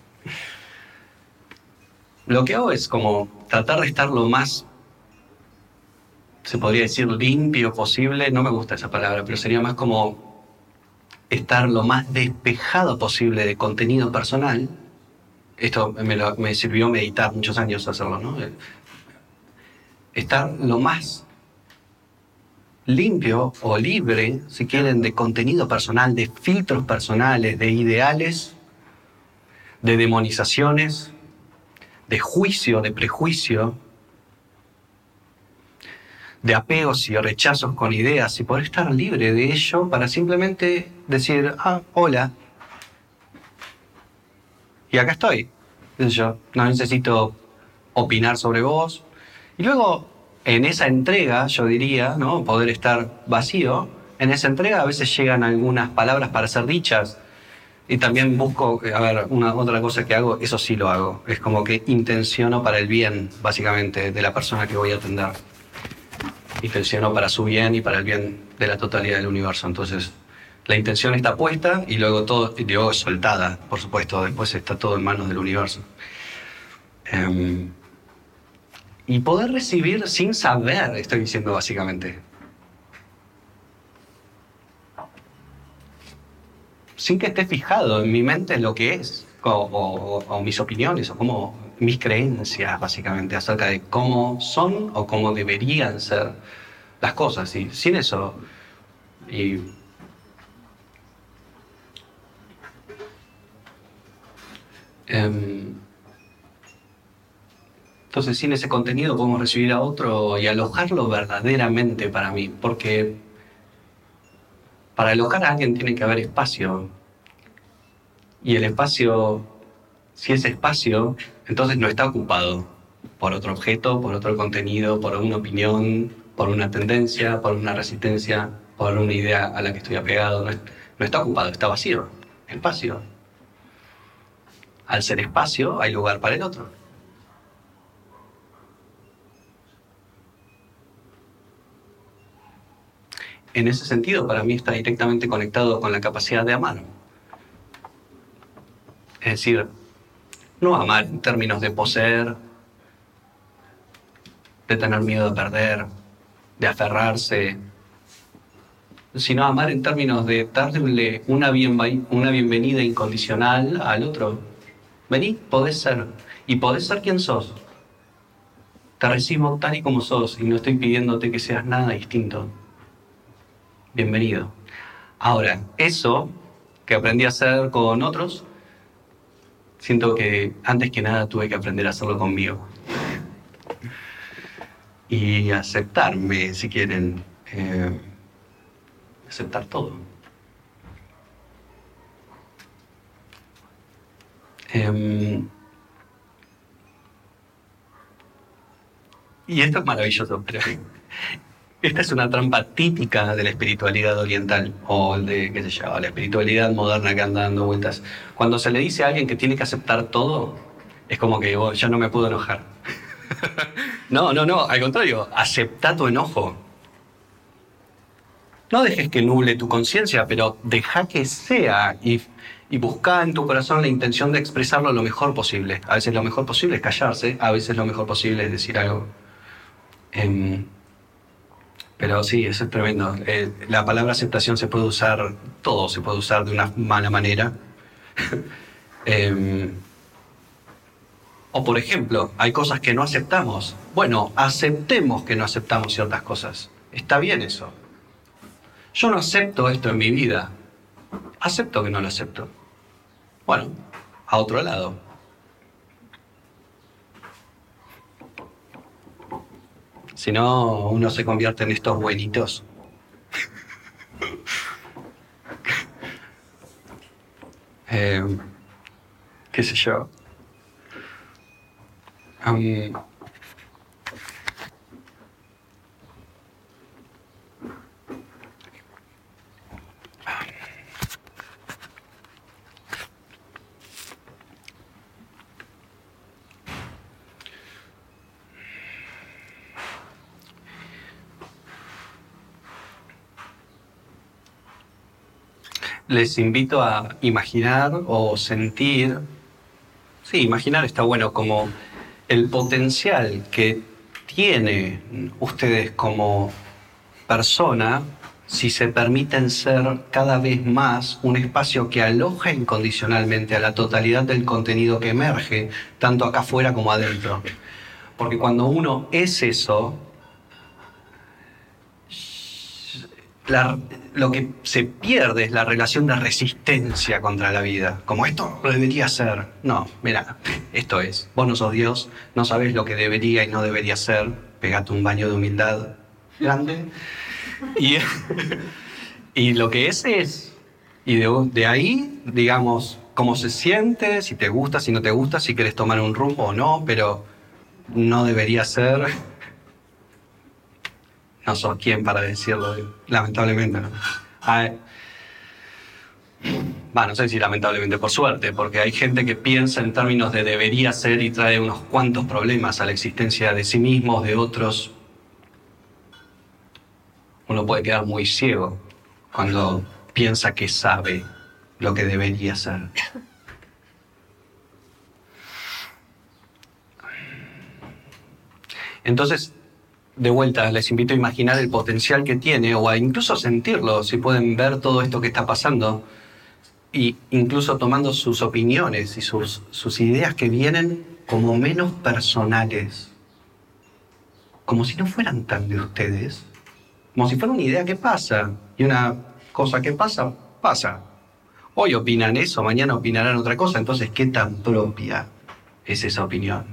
Lo que hago es como tratar de estar lo más, se podría decir, limpio posible. No me gusta esa palabra, pero sería más como estar lo más despejado posible de contenido personal. Esto me, lo, me sirvió meditar muchos años hacerlo, ¿no? Estar lo más limpio o libre, si quieren, de contenido personal, de filtros personales, de ideales, de demonizaciones, de juicio, de prejuicio, de apegos y rechazos con ideas, y poder estar libre de ello para simplemente decir, ah, hola, y acá estoy. Yo no necesito opinar sobre vos. Y luego, en esa entrega, yo diría, ¿no? Poder estar vacío, en esa entrega a veces llegan algunas palabras para ser dichas. Y también busco, a ver, una otra cosa que hago, eso sí lo hago, es como que intenciono para el bien, básicamente, de la persona que voy a atender. Intenciono para su bien y para el bien de la totalidad del universo. Entonces, la intención está puesta y luego todo, y luego soltada, por supuesto, después está todo en manos del universo. Um, y poder recibir sin saber, estoy diciendo básicamente. Sin que esté fijado en mi mente lo que es, o, o, o mis opiniones, o como mis creencias, básicamente, acerca de cómo son o cómo deberían ser las cosas. Y sin eso, y um, entonces sin ese contenido podemos recibir a otro y alojarlo verdaderamente para mí, porque para alojar a alguien tiene que haber espacio. Y el espacio, si es espacio, entonces no está ocupado por otro objeto, por otro contenido, por una opinión, por una tendencia, por una resistencia, por una idea a la que estoy apegado. No, es, no está ocupado, está vacío. Espacio. Al ser espacio, hay lugar para el otro. En ese sentido, para mí está directamente conectado con la capacidad de amar. Es decir, no amar en términos de poseer, de tener miedo de perder, de aferrarse, sino amar en términos de darle una, bien, una bienvenida incondicional al otro. Vení, podés ser, y podés ser quien sos. Te recibo tal y como sos y no estoy pidiéndote que seas nada distinto. Bienvenido. Ahora, eso que aprendí a hacer con otros, siento que antes que nada tuve que aprender a hacerlo conmigo. Y aceptarme, si quieren. Eh, aceptar todo. Eh, y esto es maravilloso, pero esta es una trampa típica de la espiritualidad oriental, o de, qué sé yo, la espiritualidad moderna que anda dando vueltas. Cuando se le dice a alguien que tiene que aceptar todo, es como que oh, yo no me puedo enojar. No, no, no, al contrario, acepta tu enojo. No dejes que nuble tu conciencia, pero deja que sea y, y busca en tu corazón la intención de expresarlo lo mejor posible. A veces lo mejor posible es callarse, a veces lo mejor posible es decir algo. Eh, pero sí, eso es tremendo. Eh, la palabra aceptación se puede usar, todo se puede usar de una mala manera. eh, o por ejemplo, hay cosas que no aceptamos. Bueno, aceptemos que no aceptamos ciertas cosas. Está bien eso. Yo no acepto esto en mi vida. Acepto que no lo acepto. Bueno, a otro lado. Si no, uno se convierte en estos buenitos. eh, ¿Qué sé yo? Um, les invito a imaginar o sentir, sí, imaginar está bueno, como el potencial que tienen ustedes como persona si se permiten ser cada vez más un espacio que aloja incondicionalmente a la totalidad del contenido que emerge, tanto acá afuera como adentro. Porque cuando uno es eso, la, lo que se pierde es la relación de resistencia contra la vida. Como esto no debería ser. No, mira, esto es. Vos no sos Dios, no sabés lo que debería y no debería ser. Pegate un baño de humildad grande. Y, y lo que es es. Y de, de ahí, digamos, cómo se siente, si te gusta, si no te gusta, si querés tomar un rumbo o no, pero no debería ser. No sos quien para decirlo, lamentablemente, ¿no? Ah, bah, no sé si lamentablemente, por suerte, porque hay gente que piensa en términos de debería ser y trae unos cuantos problemas a la existencia de sí mismos, de otros. Uno puede quedar muy ciego cuando piensa que sabe lo que debería ser. Entonces, de vuelta, les invito a imaginar el potencial que tiene o a incluso sentirlo, si pueden ver todo esto que está pasando y incluso tomando sus opiniones y sus, sus ideas que vienen como menos personales, como si no fueran tan de ustedes, como si fuera una idea que pasa y una cosa que pasa, pasa. Hoy opinan eso, mañana opinarán otra cosa, entonces, ¿qué tan propia es esa opinión?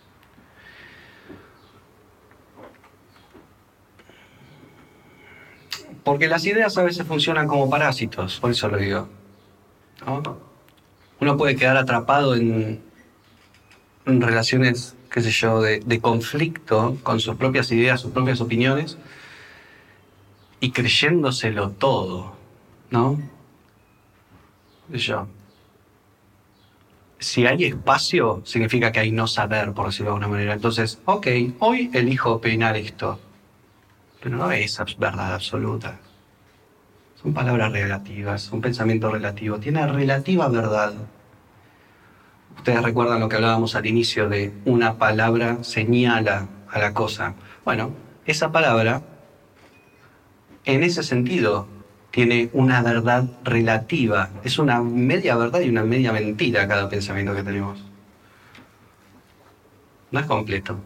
Porque las ideas a veces funcionan como parásitos, por eso lo digo, ¿no? Uno puede quedar atrapado en, en relaciones, qué sé yo, de, de conflicto con sus propias ideas, sus propias opiniones, y creyéndoselo todo, ¿no? Qué sé yo. Si hay espacio, significa que hay no saber, por decirlo de alguna manera. Entonces, ok, hoy elijo opinar esto, pero no es verdad absoluta. Son palabras relativas, un pensamiento relativo. Tiene relativa verdad. Ustedes recuerdan lo que hablábamos al inicio de una palabra señala a la cosa. Bueno, esa palabra, en ese sentido, tiene una verdad relativa. Es una media verdad y una media mentira cada pensamiento que tenemos. No es completo.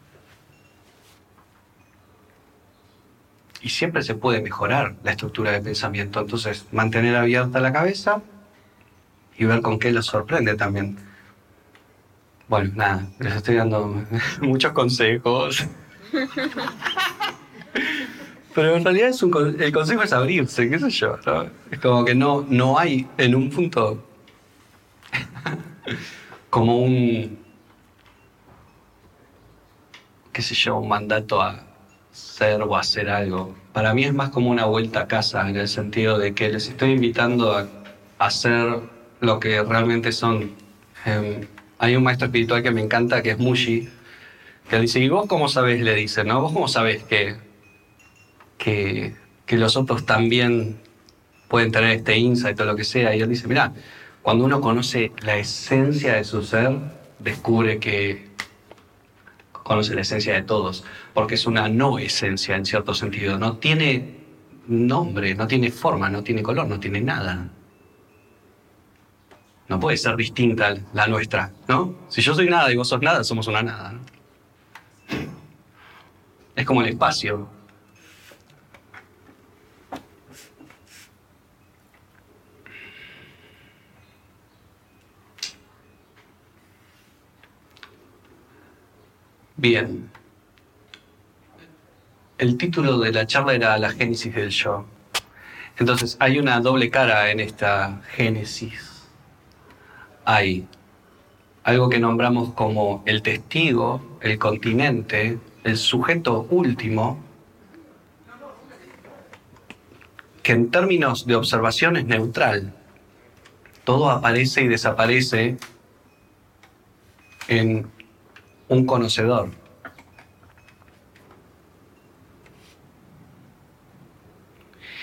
Y siempre se puede mejorar la estructura de pensamiento. Entonces, mantener abierta la cabeza y ver con qué los sorprende también. Bueno, nada, les estoy dando muchos consejos. Pero en realidad es un, el consejo es abrirse, qué sé yo, ¿no? Es como que no, no hay en un punto como un, qué sé yo, un mandato a ser o hacer algo. Para mí es más como una vuelta a casa, en el sentido de que les estoy invitando a, a hacer lo que realmente son. Eh, hay un maestro espiritual que me encanta, que es Mushi, que dice, ¿y vos cómo sabés? Le dice, ¿no? ¿Vos cómo sabés que, que, que los otros también pueden tener este insight o lo que sea? Y él dice, mirá, cuando uno conoce la esencia de su ser, descubre que conoce la esencia de todos, porque es una no esencia en cierto sentido. No tiene nombre, no tiene forma, no tiene color, no tiene nada. No puede ser distinta la nuestra, ¿no? Si yo soy nada y vos sos nada, somos una nada, ¿no? Es como el espacio. Bien. El título de la charla era La génesis del yo. Entonces, hay una doble cara en esta génesis. Hay algo que nombramos como el testigo, el continente, el sujeto último, que en términos de observación es neutral. Todo aparece y desaparece en un conocedor.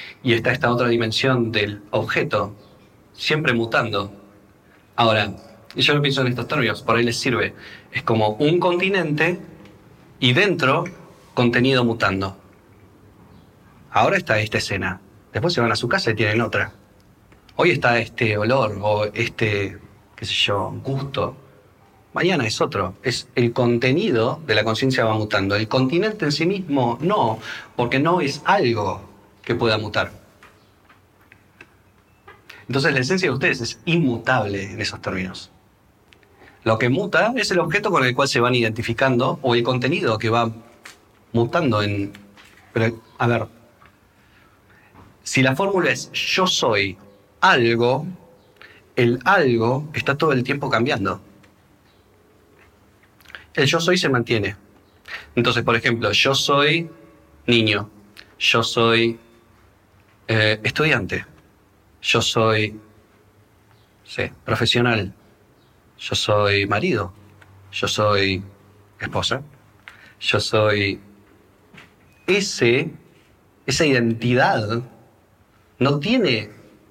Y está esta otra dimensión del objeto, siempre mutando. Ahora, yo lo pienso en estos términos, por ahí les sirve. Es como un continente y dentro contenido mutando. Ahora está esta escena. Después se van a su casa y tienen otra. Hoy está este olor o este, qué sé yo, gusto. Mañana es otro. Es el contenido de la conciencia va mutando. El continente en sí mismo no, porque no es algo que pueda mutar. Entonces la esencia de ustedes es inmutable en esos términos. Lo que muta es el objeto con el cual se van identificando o el contenido que va mutando en... Pero, a ver, si la fórmula es yo soy algo, el algo está todo el tiempo cambiando. El yo soy se mantiene. Entonces, por ejemplo, yo soy niño, yo soy eh, estudiante, yo soy sí, profesional, yo soy marido, yo soy esposa, yo soy... Ese, esa identidad no tiene,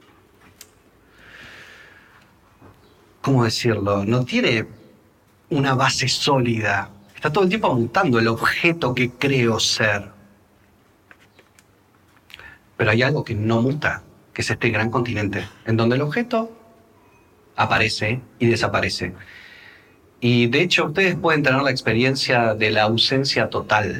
¿cómo decirlo? No tiene una base sólida. Está todo el tiempo mutando el objeto que creo ser. Pero hay algo que no muta, que es este gran continente, en donde el objeto aparece y desaparece. Y de hecho ustedes pueden tener la experiencia de la ausencia total.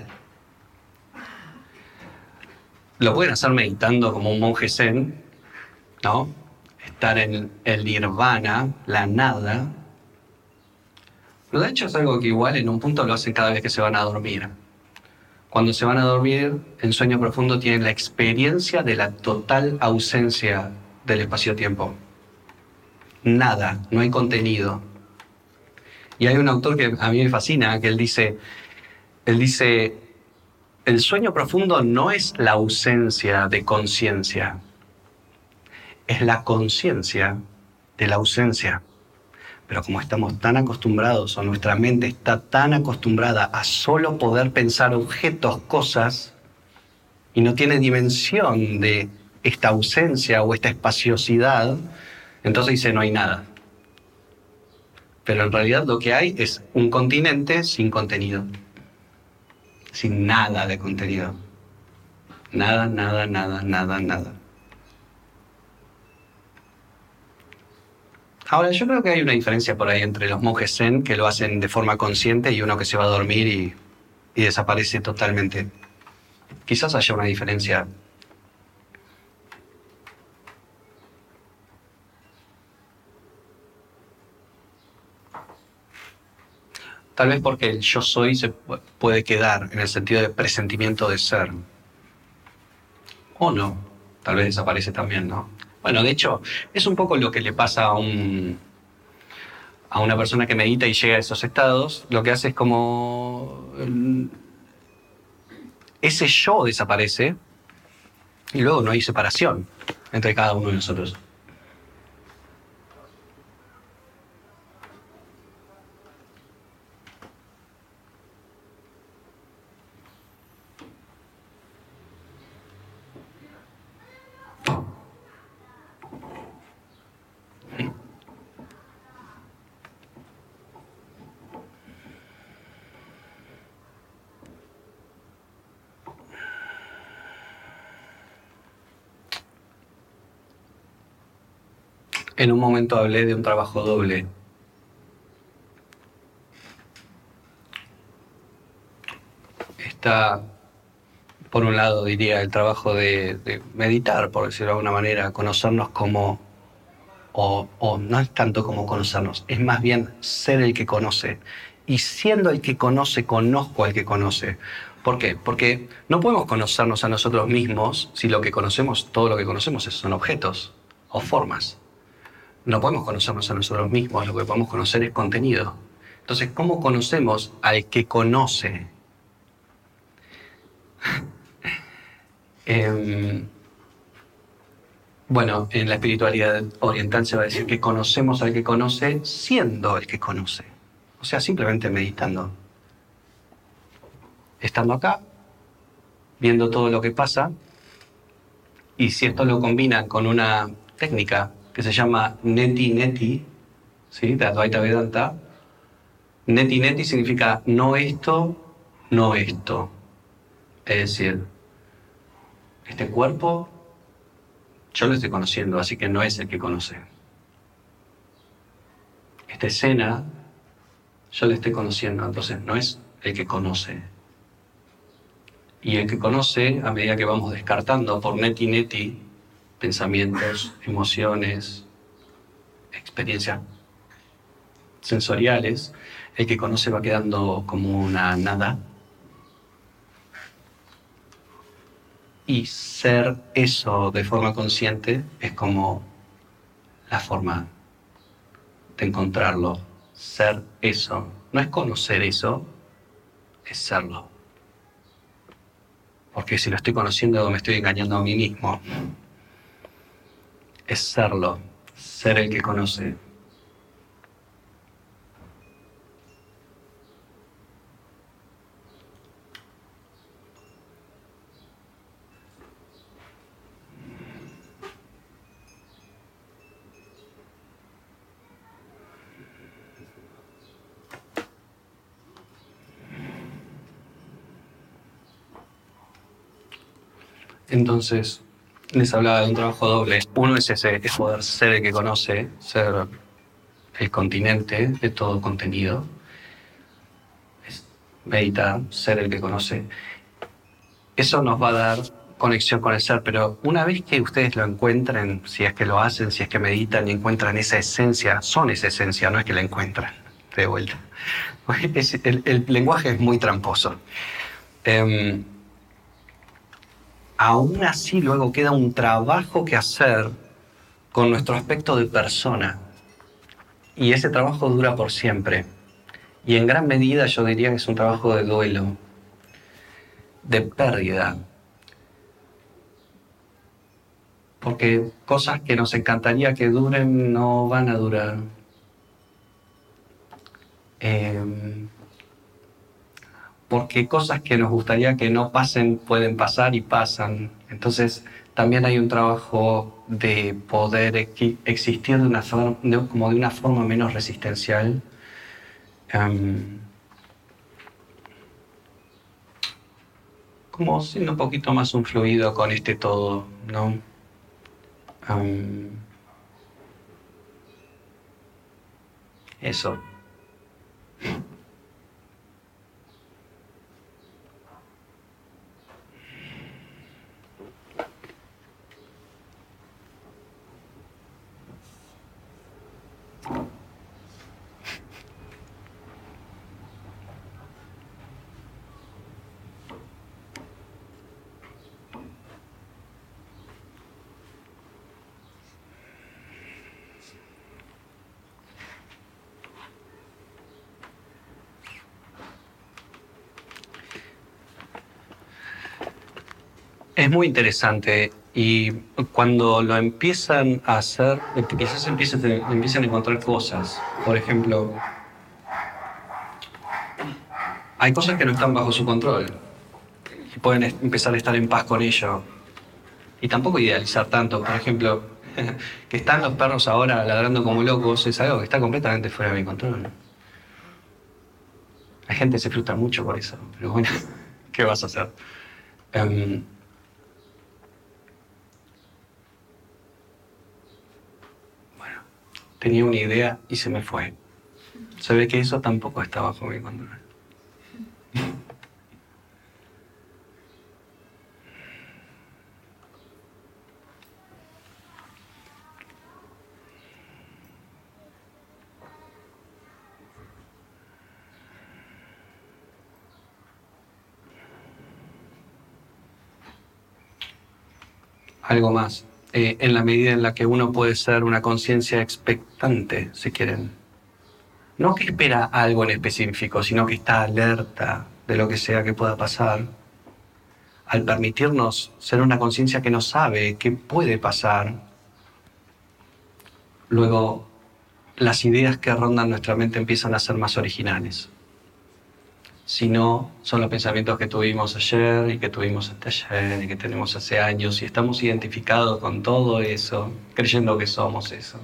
Lo pueden hacer meditando como un monje zen, ¿no? Estar en el nirvana, la nada. Pero de hecho es algo que igual en un punto lo hacen cada vez que se van a dormir. Cuando se van a dormir, en sueño profundo tienen la experiencia de la total ausencia del espacio-tiempo. Nada, no hay contenido. Y hay un autor que a mí me fascina, que él dice, él dice, el sueño profundo no es la ausencia de conciencia, es la conciencia de la ausencia. Pero como estamos tan acostumbrados, o nuestra mente está tan acostumbrada a solo poder pensar objetos, cosas, y no tiene dimensión de esta ausencia o esta espaciosidad, entonces dice no hay nada. Pero en realidad lo que hay es un continente sin contenido. Sin nada de contenido. Nada, nada, nada, nada, nada. Ahora, yo creo que hay una diferencia por ahí entre los monjes zen que lo hacen de forma consciente y uno que se va a dormir y, y desaparece totalmente. Quizás haya una diferencia. Tal vez porque el yo soy se puede quedar en el sentido de presentimiento de ser. O no, tal vez desaparece también, ¿no? Bueno, de hecho, es un poco lo que le pasa a un a una persona que medita y llega a esos estados. Lo que hace es como... ese yo desaparece y luego no hay separación entre cada uno de nosotros. En un momento hablé de un trabajo doble. Está, por un lado, diría, el trabajo de, de meditar, por decirlo de alguna manera, conocernos como, o, o no es tanto como conocernos, es más bien ser el que conoce. Y siendo el que conoce, conozco al que conoce. ¿Por qué? Porque no podemos conocernos a nosotros mismos si lo que conocemos, todo lo que conocemos son objetos o formas. No podemos conocernos a nosotros mismos, lo que podemos conocer es contenido. Entonces, ¿cómo conocemos al que conoce? eh, bueno, en la espiritualidad oriental se va a decir que conocemos al que conoce siendo el que conoce. O sea, simplemente meditando. Estando acá, viendo todo lo que pasa, Y si esto lo combinan con una técnica que se llama Neti Neti, ¿sí? De Advaita Vedanta, Neti Neti significa no esto, no esto. Es decir, este cuerpo yo lo estoy conociendo, así que no es el que conoce. Esta escena yo la estoy conociendo, entonces no es el que conoce. Y el que conoce, a medida que vamos descartando por neti neti pensamientos, emociones, experiencias sensoriales, el que conoce va quedando como una nada. Y ser eso de forma consciente es como la forma de encontrarlo. Ser eso. No es conocer eso, es serlo. Porque si lo estoy conociendo me estoy engañando a mí mismo. Es serlo, ser el que conoce. Entonces, les hablaba de un trabajo doble. Uno es ese, es poder ser el que conoce, ser el continente de todo contenido. Es meditar, ser el que conoce. Eso nos va a dar conexión con el ser, pero una vez que ustedes lo encuentren, si es que lo hacen, si es que meditan y encuentran esa esencia, son esa esencia, no es que la encuentran de vuelta. Es, el, el lenguaje es muy tramposo. Um, Aún así, luego queda un trabajo que hacer con nuestro aspecto de persona. Y ese trabajo dura por siempre. Y en gran medida yo diría que es un trabajo de duelo, de pérdida. Porque cosas que nos encantaría que duren no van a durar. Eh, porque cosas que nos gustaría que no pasen pueden pasar y pasan. Entonces también hay un trabajo de poder ex existir de una forma, de, como de una forma menos resistencial. Um, como siendo un poquito más un fluido con este todo, ¿no? Um, eso. Es muy interesante y cuando lo empiezan a hacer, quizás empiezan, empiezan a encontrar cosas. Por ejemplo, hay cosas que no están bajo su control y pueden empezar a estar en paz con ello. Y tampoco idealizar tanto. Por ejemplo, que están los perros ahora ladrando como locos es algo que está completamente fuera de mi control. La gente se frustra mucho por eso, pero bueno, ¿qué vas a hacer? Um, Tenía una idea y se me fue. Se ve que eso tampoco está bajo mi control. Algo más. Eh, en la medida en la que uno puede ser una conciencia expectante, si quieren. No que espera algo en específico, sino que está alerta de lo que sea que pueda pasar. Al permitirnos ser una conciencia que no sabe qué puede pasar, luego las ideas que rondan nuestra mente empiezan a ser más originales. sino son los pensamientos que tuvimos ayer y que tuvimos hasta ayer y que tenemos hace años y estamos identificados con todo eso, creyendo que somos eso.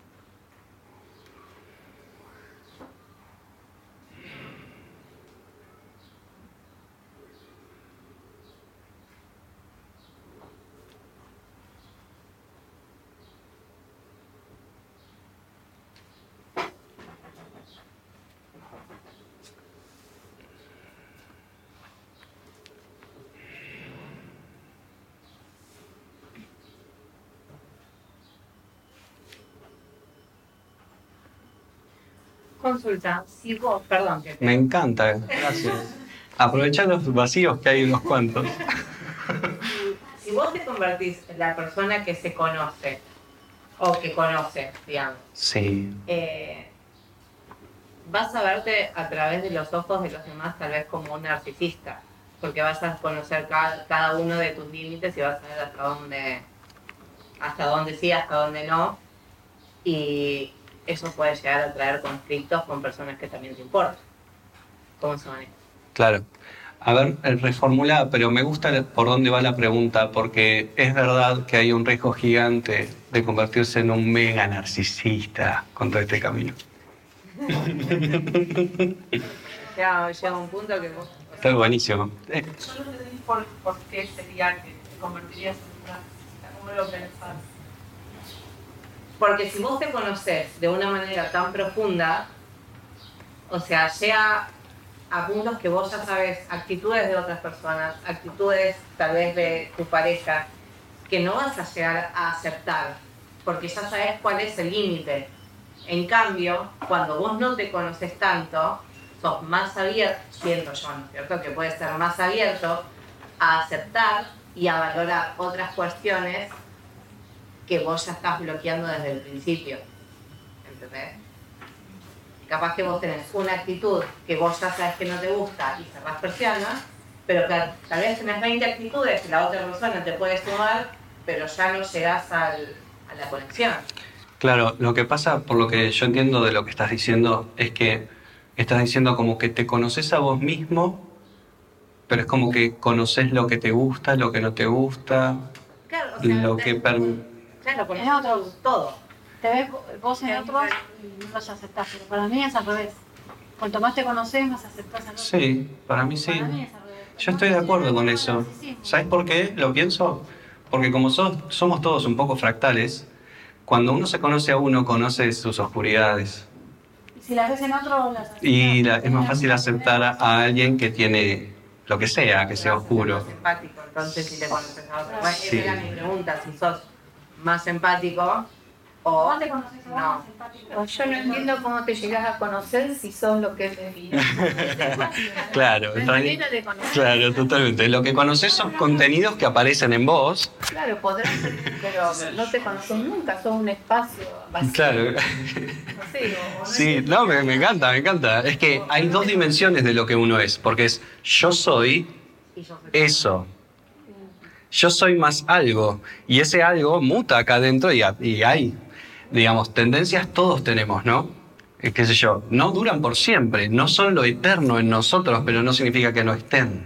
Consulta, si vos, perdón. Que te... Me encanta, gracias. Aprovechar los vacíos que hay unos cuantos. Si vos te convertís en la persona que se conoce, o que conoce, digamos, Sí. eh, vas a verte a través de los ojos de los demás tal vez como un narcisista, porque vas a conocer cada, cada uno de tus límites y vas a ver hasta dónde, hasta dónde sí, hasta dónde no, y eso puede llegar a traer conflictos con personas que también te importan. ¿Cómo se maneja? Claro. A ver, reformula, pero me gusta por dónde va la pregunta, porque es verdad que hay un riesgo gigante de convertirse en un mega narcisista con todo este camino. Ya llega un punto que vos... Está buenísimo. Eh, Yo no te digo por, por qué sería que te convertirías en un narcisista, ¿cómo lo pensás? Porque si vos te conocés de una manera tan profunda, o sea, llega a puntos que vos ya sabes actitudes de otras personas, actitudes tal vez de tu pareja, que no vas a llegar a aceptar, porque ya sabes cuál es el límite. En cambio, cuando vos no te conoces tanto, sos más abierto, siento yo, ¿no es cierto?, que puedes ser más abierto a aceptar y a valorar otras cuestiones que vos ya estás bloqueando desde el principio, ¿entendés? Capaz que vos tenés una actitud que vos ya sabes que no te gusta y cerrás persianas, pero que tal vez tenés veinte actitudes que la otra persona te puede sumar, pero ya no llegás al, a la conexión. Claro, lo que pasa, por lo que yo entiendo de lo que estás diciendo, es que estás diciendo como que te conoces a vos mismo, pero es como que conoces lo que te gusta, lo que no te gusta, Claro, o sea, lo te- que... Per... Claro, conoces Es otro- todo. Te ves vos en otros y no los aceptás, pero para mí es al revés. Cuanto más te conoces, más aceptás al otro. Sí, para mí sí. Para mí es al revés. Yo estoy de acuerdo con eso. ¿Sabes por qué lo pienso? Porque como so- somos todos un poco fractales, cuando uno se conoce a uno, conoce sus oscuridades. Y si las ves en otro, las aceptás. Y la- es más fácil aceptar a, a alguien que tiene lo que sea, que sea oscuro. Más empático, entonces si te conoces a otro. Bueno, Sí. esa era mi pregunta, si sos más empático o Vos te conoces a vos, no. más simpático. Yo no entiendo cómo te llegas a conocer si sos lo que define. Claro, No hay está bien. manera de conocer. Claro, totalmente. Lo que conoces son contenidos que aparecen en vos. Claro, podrás ser, pero no te conoces nunca, sos un espacio vacío. Claro. No sé, o- o no Sí, sé. no, me, me encanta, me encanta. Es que hay dos dimensiones de lo que uno es, porque es yo soy Y yo soy- eso. Yo soy más algo. Y ese algo muta acá adentro y, a- y hay, digamos, tendencias todos tenemos, ¿no? Eh, qué sé yo, no duran por siempre, no son lo eterno en nosotros, pero no significa que no estén.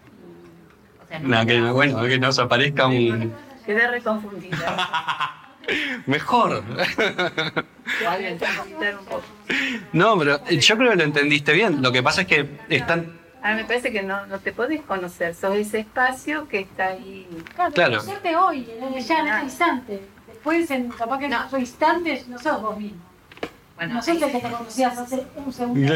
o sea, no No, que, me- bueno, que nos aparezca un... Quedé reconfundida. Mejor. Alguien te contar un poco. No, pero yo creo que lo entendiste bien. Lo que pasa es que están... A mí me parece que no, no te podés conocer, sos ese espacio que está ahí. Claro, Claro. conocerte hoy, en el- ya en este instante. Después, en, capaz que en otro instante, no sos vos mismo. Bueno, No sos el que te conocías hace un segundo.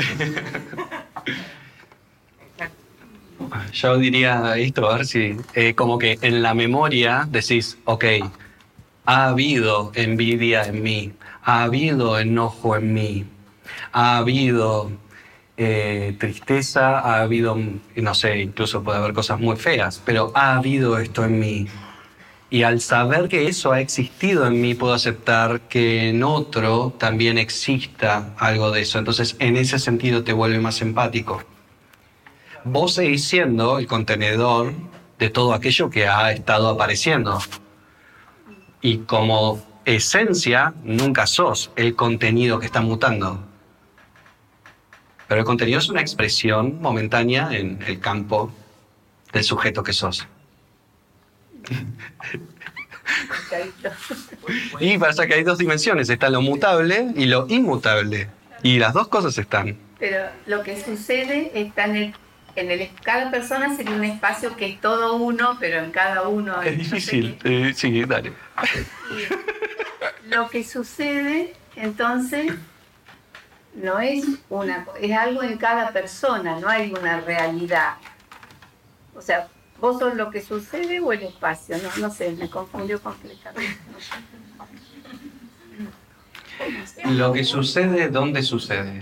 Yo diría esto, a ver si... eh, como que en la memoria decís, ok, ha habido envidia en mí, ha habido enojo en mí, ha habido eh, tristeza, ha habido, no sé, incluso puede haber cosas muy feas, pero ha habido esto en mí. Y al saber que eso ha existido en mí, puedo aceptar que en otro también exista algo de eso. Entonces, en ese sentido te vuelve más empático. Vos seguís siendo el contenedor de todo aquello que ha estado apareciendo. Y como esencia, nunca sos el contenido que está mutando. Pero el contenido es una expresión momentánea en el campo del sujeto que sos. Y pasa que hay dos dimensiones, está lo mutable y lo inmutable. Y las dos cosas están. Pero lo que sucede está en el, en el... Cada persona sería un espacio que es todo uno, pero en cada uno... Es difícil. No sé qué. Eh, sí, dale. Y lo que sucede, entonces, no es una... Es algo en cada persona, no hay una realidad. O sea, ¿vos sos lo que sucede o el espacio? No, no sé, me confundió completamente. Lo que sucede, ¿dónde sucede?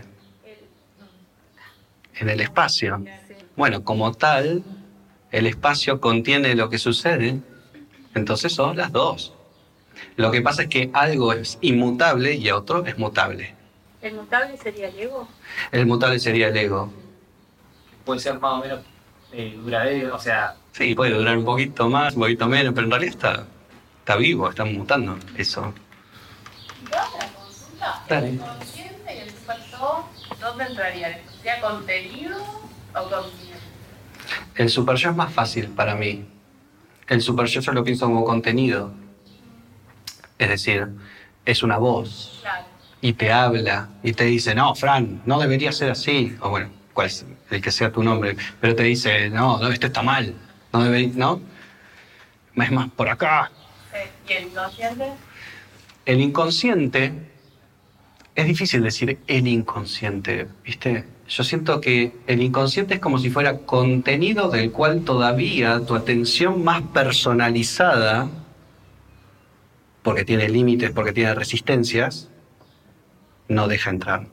En el espacio. Bueno, como tal, el espacio contiene lo que sucede, entonces son las dos. Lo que pasa es que algo es inmutable y otro es mutable. ¿El mutable sería el ego? El mutable sería el ego. Puede ser más o menos eh, duradero, o sea, Sí, puede durar un poquito más, un poquito menos, pero en realidad está, está vivo, está mutando eso. Otra consulta. Dale. ¿El consciente y el superyo dónde entrarían? ¿Sería contenido o contenido? El super yo es más fácil para mí. El super yo yo lo pienso como contenido. Es decir, es una voz. Claro. Y te habla y te dice, no, Fran, no debería ser así. O bueno, cuál es el que sea tu nombre. Pero te dice, no, no, esto está mal. No debería, ¿no? Es más por acá. ¿Y el inconsciente? El inconsciente, es difícil decir el inconsciente, ¿viste? Yo siento que el inconsciente es como si fuera contenido del cual todavía tu atención más personalizada, porque tiene límites, porque tiene resistencias, no deja entrar.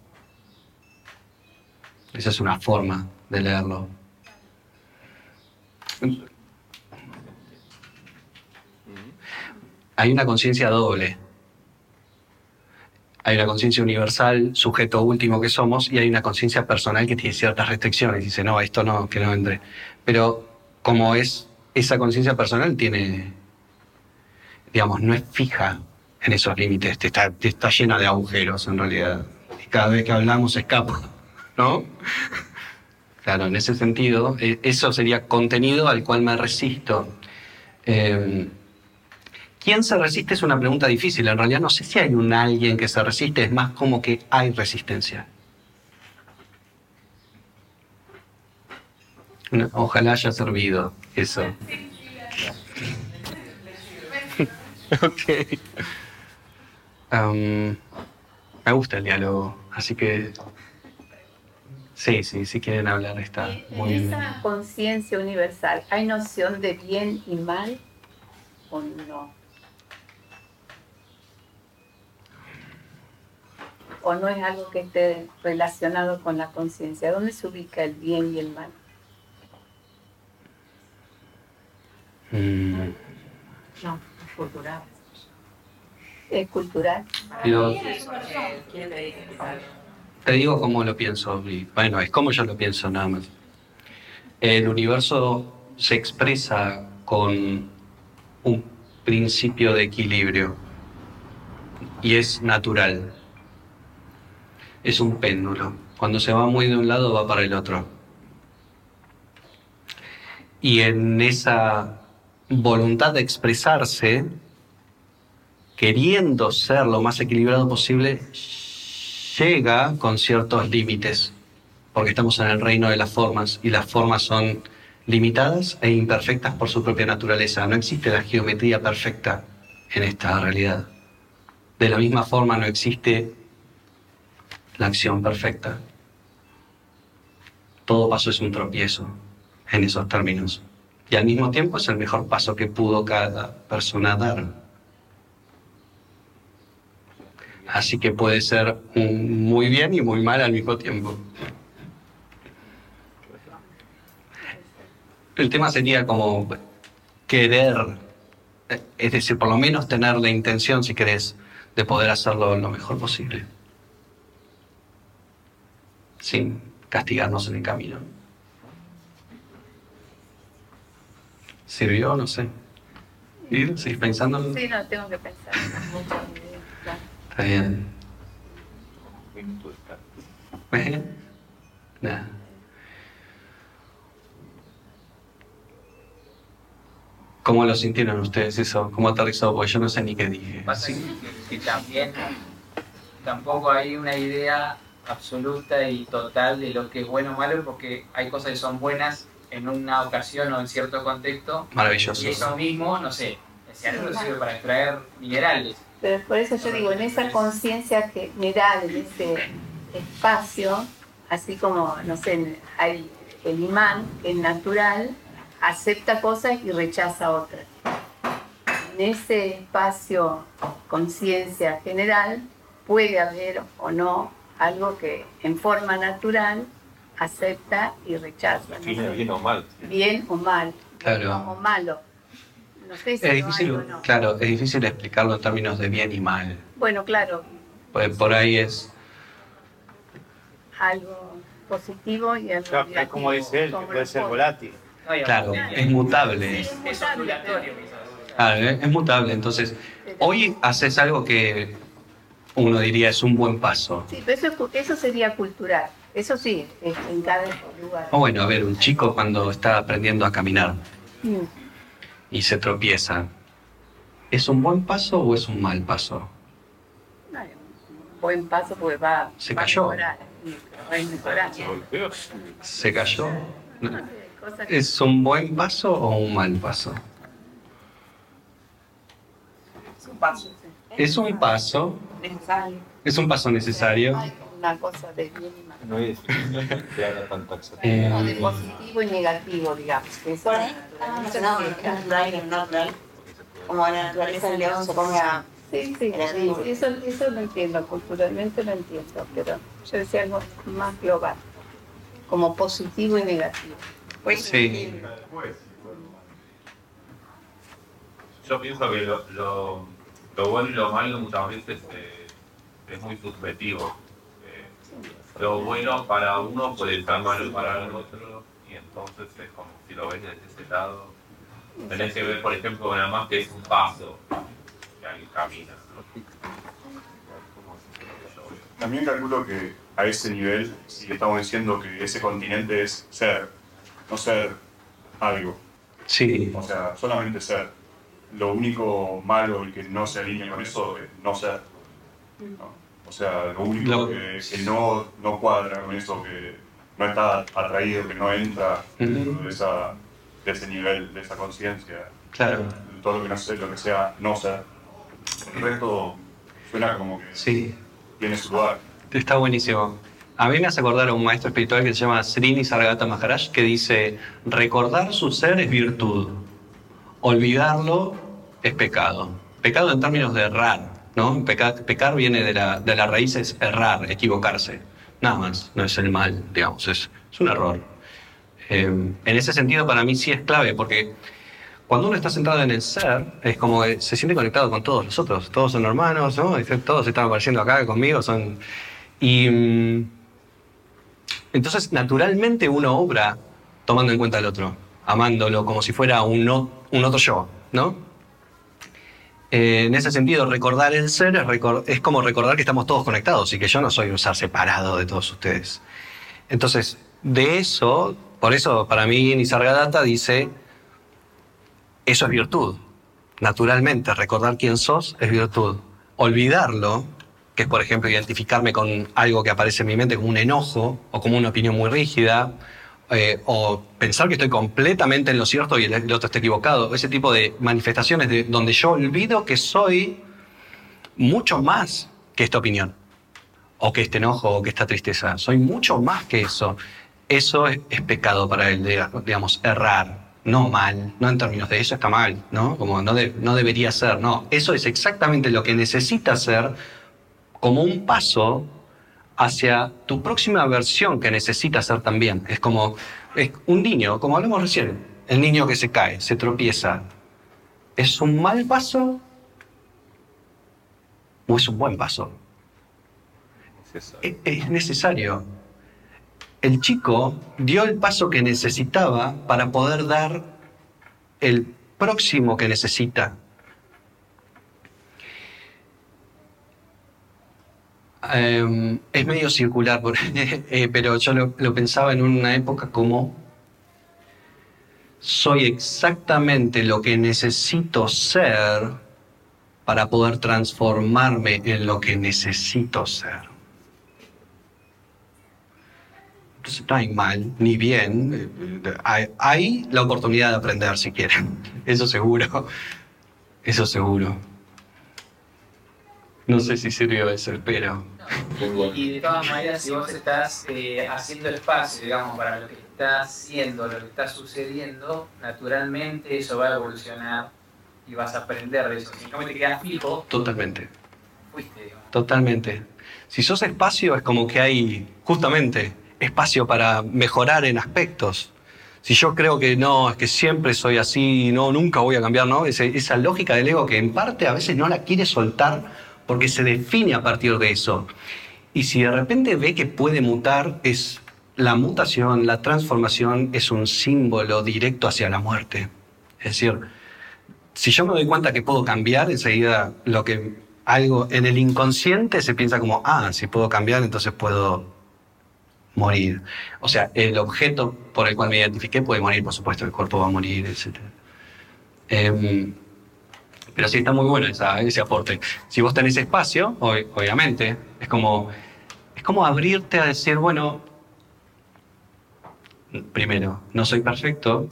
Esa es una forma de leerlo. Hay una conciencia doble. Hay una conciencia universal, sujeto último que somos, y hay una conciencia personal que tiene ciertas restricciones. Dice, no, esto no, que no entre. Pero como es, esa conciencia personal tiene, digamos, no es fija en esos límites, te está, te está llena de agujeros en realidad. Y cada vez que hablamos escapa, ¿no? Claro, en ese sentido, eso sería contenido al cual me resisto. Eh, ¿Quién se resiste? Es una pregunta difícil. En realidad no sé si hay un alguien que se resiste, es más como que hay resistencia. Ojalá haya servido eso. Ok. Um, me gusta el diálogo, así que sí, sí, si quieren hablar está muy En bien. esa conciencia universal, ¿hay noción de bien y mal o no? ¿O no es algo que esté relacionado con la conciencia? ¿Dónde se ubica el bien y el mal? Mm. No, es cultural. ¿Es cultural? Yo ¿Quién le dice que sabe? te digo cómo lo pienso, y bueno, es como yo lo pienso nada más. El universo se expresa con un principio de equilibrio y es natural. Es un péndulo. Cuando se va muy de un lado va para el otro. Y en esa voluntad de expresarse, queriendo ser lo más equilibrado posible, llega con ciertos límites, porque estamos en el reino de las formas y las formas son limitadas e imperfectas por su propia naturaleza. No existe la geometría perfecta en esta realidad. De la misma forma no existe la acción perfecta. Todo paso es un tropiezo en esos términos. Y al mismo tiempo es el mejor paso que pudo cada persona dar. Así que puede ser un muy bien y muy mal al mismo tiempo. El tema sería como querer, es decir, por lo menos tener la intención, si querés, de poder hacerlo lo mejor posible. Sin castigarnos en el camino. ¿Sirvió? No sé. ¿Ir? ¿Seguís pensando? Sí, no, tengo que pensar mucho. Claro. Está bien. ¿Eh? Nah. ¿Cómo lo sintieron ustedes eso? ¿Cómo aterrizó? Porque yo no sé ni qué dije. Pasa que, que también tampoco hay una idea absoluta y total de lo que es bueno o malo, porque hay cosas que son buenas en una ocasión o en cierto contexto. Maravilloso. Y eso mismo, no sé, el cerebro sirve para extraer minerales. Pero por eso yo digo, en esa conciencia general, en ese espacio, así como, no sé, hay el imán, el natural, acepta cosas y rechaza otras. En ese espacio, conciencia general, puede haber o no algo que en forma natural acepta y rechaza. ¿No? Bien, bien o mal. Bien o mal. Claro. O malo. No sé si Es lo difícil, hay o no. claro, es difícil explicarlo en términos de bien y mal. Bueno, claro, Pues por ahí es... algo positivo y algo Claro, es negativo. como dice él, que como puede los ser polos. volátil. No, y Claro, aparte, es mutable. Es, es ondulatorio, quizás. Claro, es mutable. Entonces, hoy haces algo que uno diría es un buen paso. Sí, pero eso, es cu- eso sería cultural. Eso sí, es en cada lugar. O bueno, a ver, un chico cuando está aprendiendo a caminar Mm. y se tropieza, ¿es un buen paso o es un mal paso? No, es un buen paso porque va, Se va a cayó. mejorar. Sí, va a mejorar. Se golpeó. ¿Se cayó? No sé, cosas que- ¿Es un buen paso o un mal paso? Es un paso Es un paso, necesario. es un paso necesario. Hay una cosa de bien y mal. No hay definición que haga tanta Eh, No, de positivo y negativo, digamos. Que eso Por es ahí natural. estamos mencionando que es natural y no natural. Como en la naturaleza el león se come a... Sí, sí, sí, eso, eso lo entiendo, culturalmente lo entiendo, pero yo decía algo más global, como positivo y negativo. Sí. Yo pienso que lo, lo, lo bueno y lo malo muchas veces eh, es muy subjetivo. Eh, lo bueno para uno puede estar malo para el otro, y entonces es como si lo ves desde ese lado. Tenés que ver, por ejemplo, nada más que es un paso que alguien camina. También calculo que a ese nivel, si estamos diciendo que ese continente es ser, no ser algo, Sí, o sea, solamente ser. Lo único malo y que no se alinea con eso es no ser. ¿no? O sea, lo único Lo- que, que no, no cuadra con eso, que no está atraído, que no entra dentro de, esa, de ese nivel, de esa conciencia, claro. todo lo que no sé, lo que sea no ser. El resto suena como que Sí, tiene su lugar. está buenísimo. A mí me hace acordar a un maestro espiritual que se llama Sri Nisargadatta Maharaj, que dice, recordar su ser es virtud, olvidarlo es pecado. Pecado en términos de errar, ¿no? Pecar, pecar viene de la, de la raíz, es errar, equivocarse. Nada más, no es el mal, digamos, es, es un error. Eh, en ese sentido, para mí sí es clave, porque cuando uno está centrado en el ser, es como que se siente conectado con todos los otros. Todos son hermanos, ¿no? Y todos están apareciendo acá conmigo, son... Y mm, entonces, naturalmente, uno obra tomando en cuenta al otro, amándolo como si fuera un, no- un otro yo, ¿no? Eh, en ese sentido, recordar el ser es, recor- es como recordar que estamos todos conectados y que yo no soy un ser separado de todos ustedes. Entonces, de eso, por eso para mí Nisargadatta dice, eso es virtud. Naturalmente, recordar quién sos es virtud. Olvidarlo, que es por ejemplo identificarme con algo que aparece en mi mente como un enojo o como una opinión muy rígida, eh, o pensar que estoy completamente en lo cierto y el, el otro está equivocado, ese tipo de manifestaciones de, donde yo olvido que soy mucho más que esta opinión, o que este enojo, o que esta tristeza. Soy mucho más que eso. Eso es, es pecado para él, digamos, errar. No mal, no en términos de eso está mal, ¿no? Como no, de- no debería ser, no. Eso es exactamente lo que necesita ser como un paso hacia tu próxima versión que necesitas ser también. Es como es un niño, como hablamos recién, el niño que se cae, se tropieza. ¿Es un mal paso o es un buen paso? Es, es necesario. El chico dio el paso que necesitaba para poder dar el próximo que necesita. Eh, es medio circular, eh, pero yo lo, lo pensaba en una época como soy exactamente lo que necesito ser para poder transformarme en lo que necesito ser. Entonces no hay mal ni bien. Hay, hay la oportunidad de aprender si quieren. Eso seguro. Eso seguro. No sé si sirvió eso, pero... Y, y de todas maneras, si vos estás eh, haciendo espacio, digamos, para lo que está haciendo, lo que está sucediendo, naturalmente eso va a evolucionar y vas a aprender de eso. Si no te quedas fijo, Totalmente. fuiste, digamos. Totalmente. Si sos espacio, es como que hay, justamente, espacio para mejorar en aspectos. Si yo creo que no, es que siempre soy así, no, nunca voy a cambiar, ¿no? Esa, esa lógica del ego que en parte a veces no la quiere soltar porque se define a partir de eso. Y si de repente ve que puede mutar, es la mutación, la transformación es un símbolo directo hacia la muerte. Es decir, si yo me doy cuenta que puedo cambiar, enseguida lo que algo en el inconsciente se piensa como, ah, si puedo cambiar, entonces puedo morir. O sea, el objeto por el cual me identifiqué puede morir, por supuesto, el cuerpo va a morir, etcétera. Eh, pero sí, está muy bueno esa, ese aporte. Si vos tenés espacio, ob- obviamente, es como, es como abrirte a decir, bueno, primero, no soy perfecto.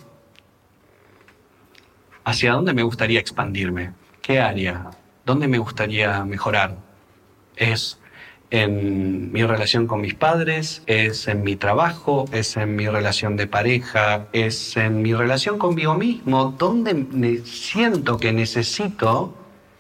¿Hacia dónde me gustaría expandirme? ¿Qué área? ¿Dónde me gustaría mejorar? ¿Es en mi relación con mis padres? ¿Es en mi trabajo? ¿Es en mi relación de pareja? ¿Es en mi relación conmigo mismo? ¿Dónde me siento que necesito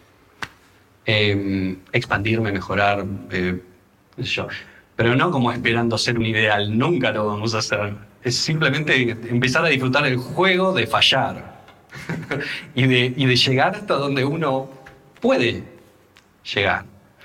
eh, expandirme, mejorar? Eh, qué sé yo. Pero no como esperando ser un ideal. Nunca lo vamos a hacer. Es simplemente empezar a disfrutar el juego de fallar. y, de, y de llegar hasta donde uno puede llegar.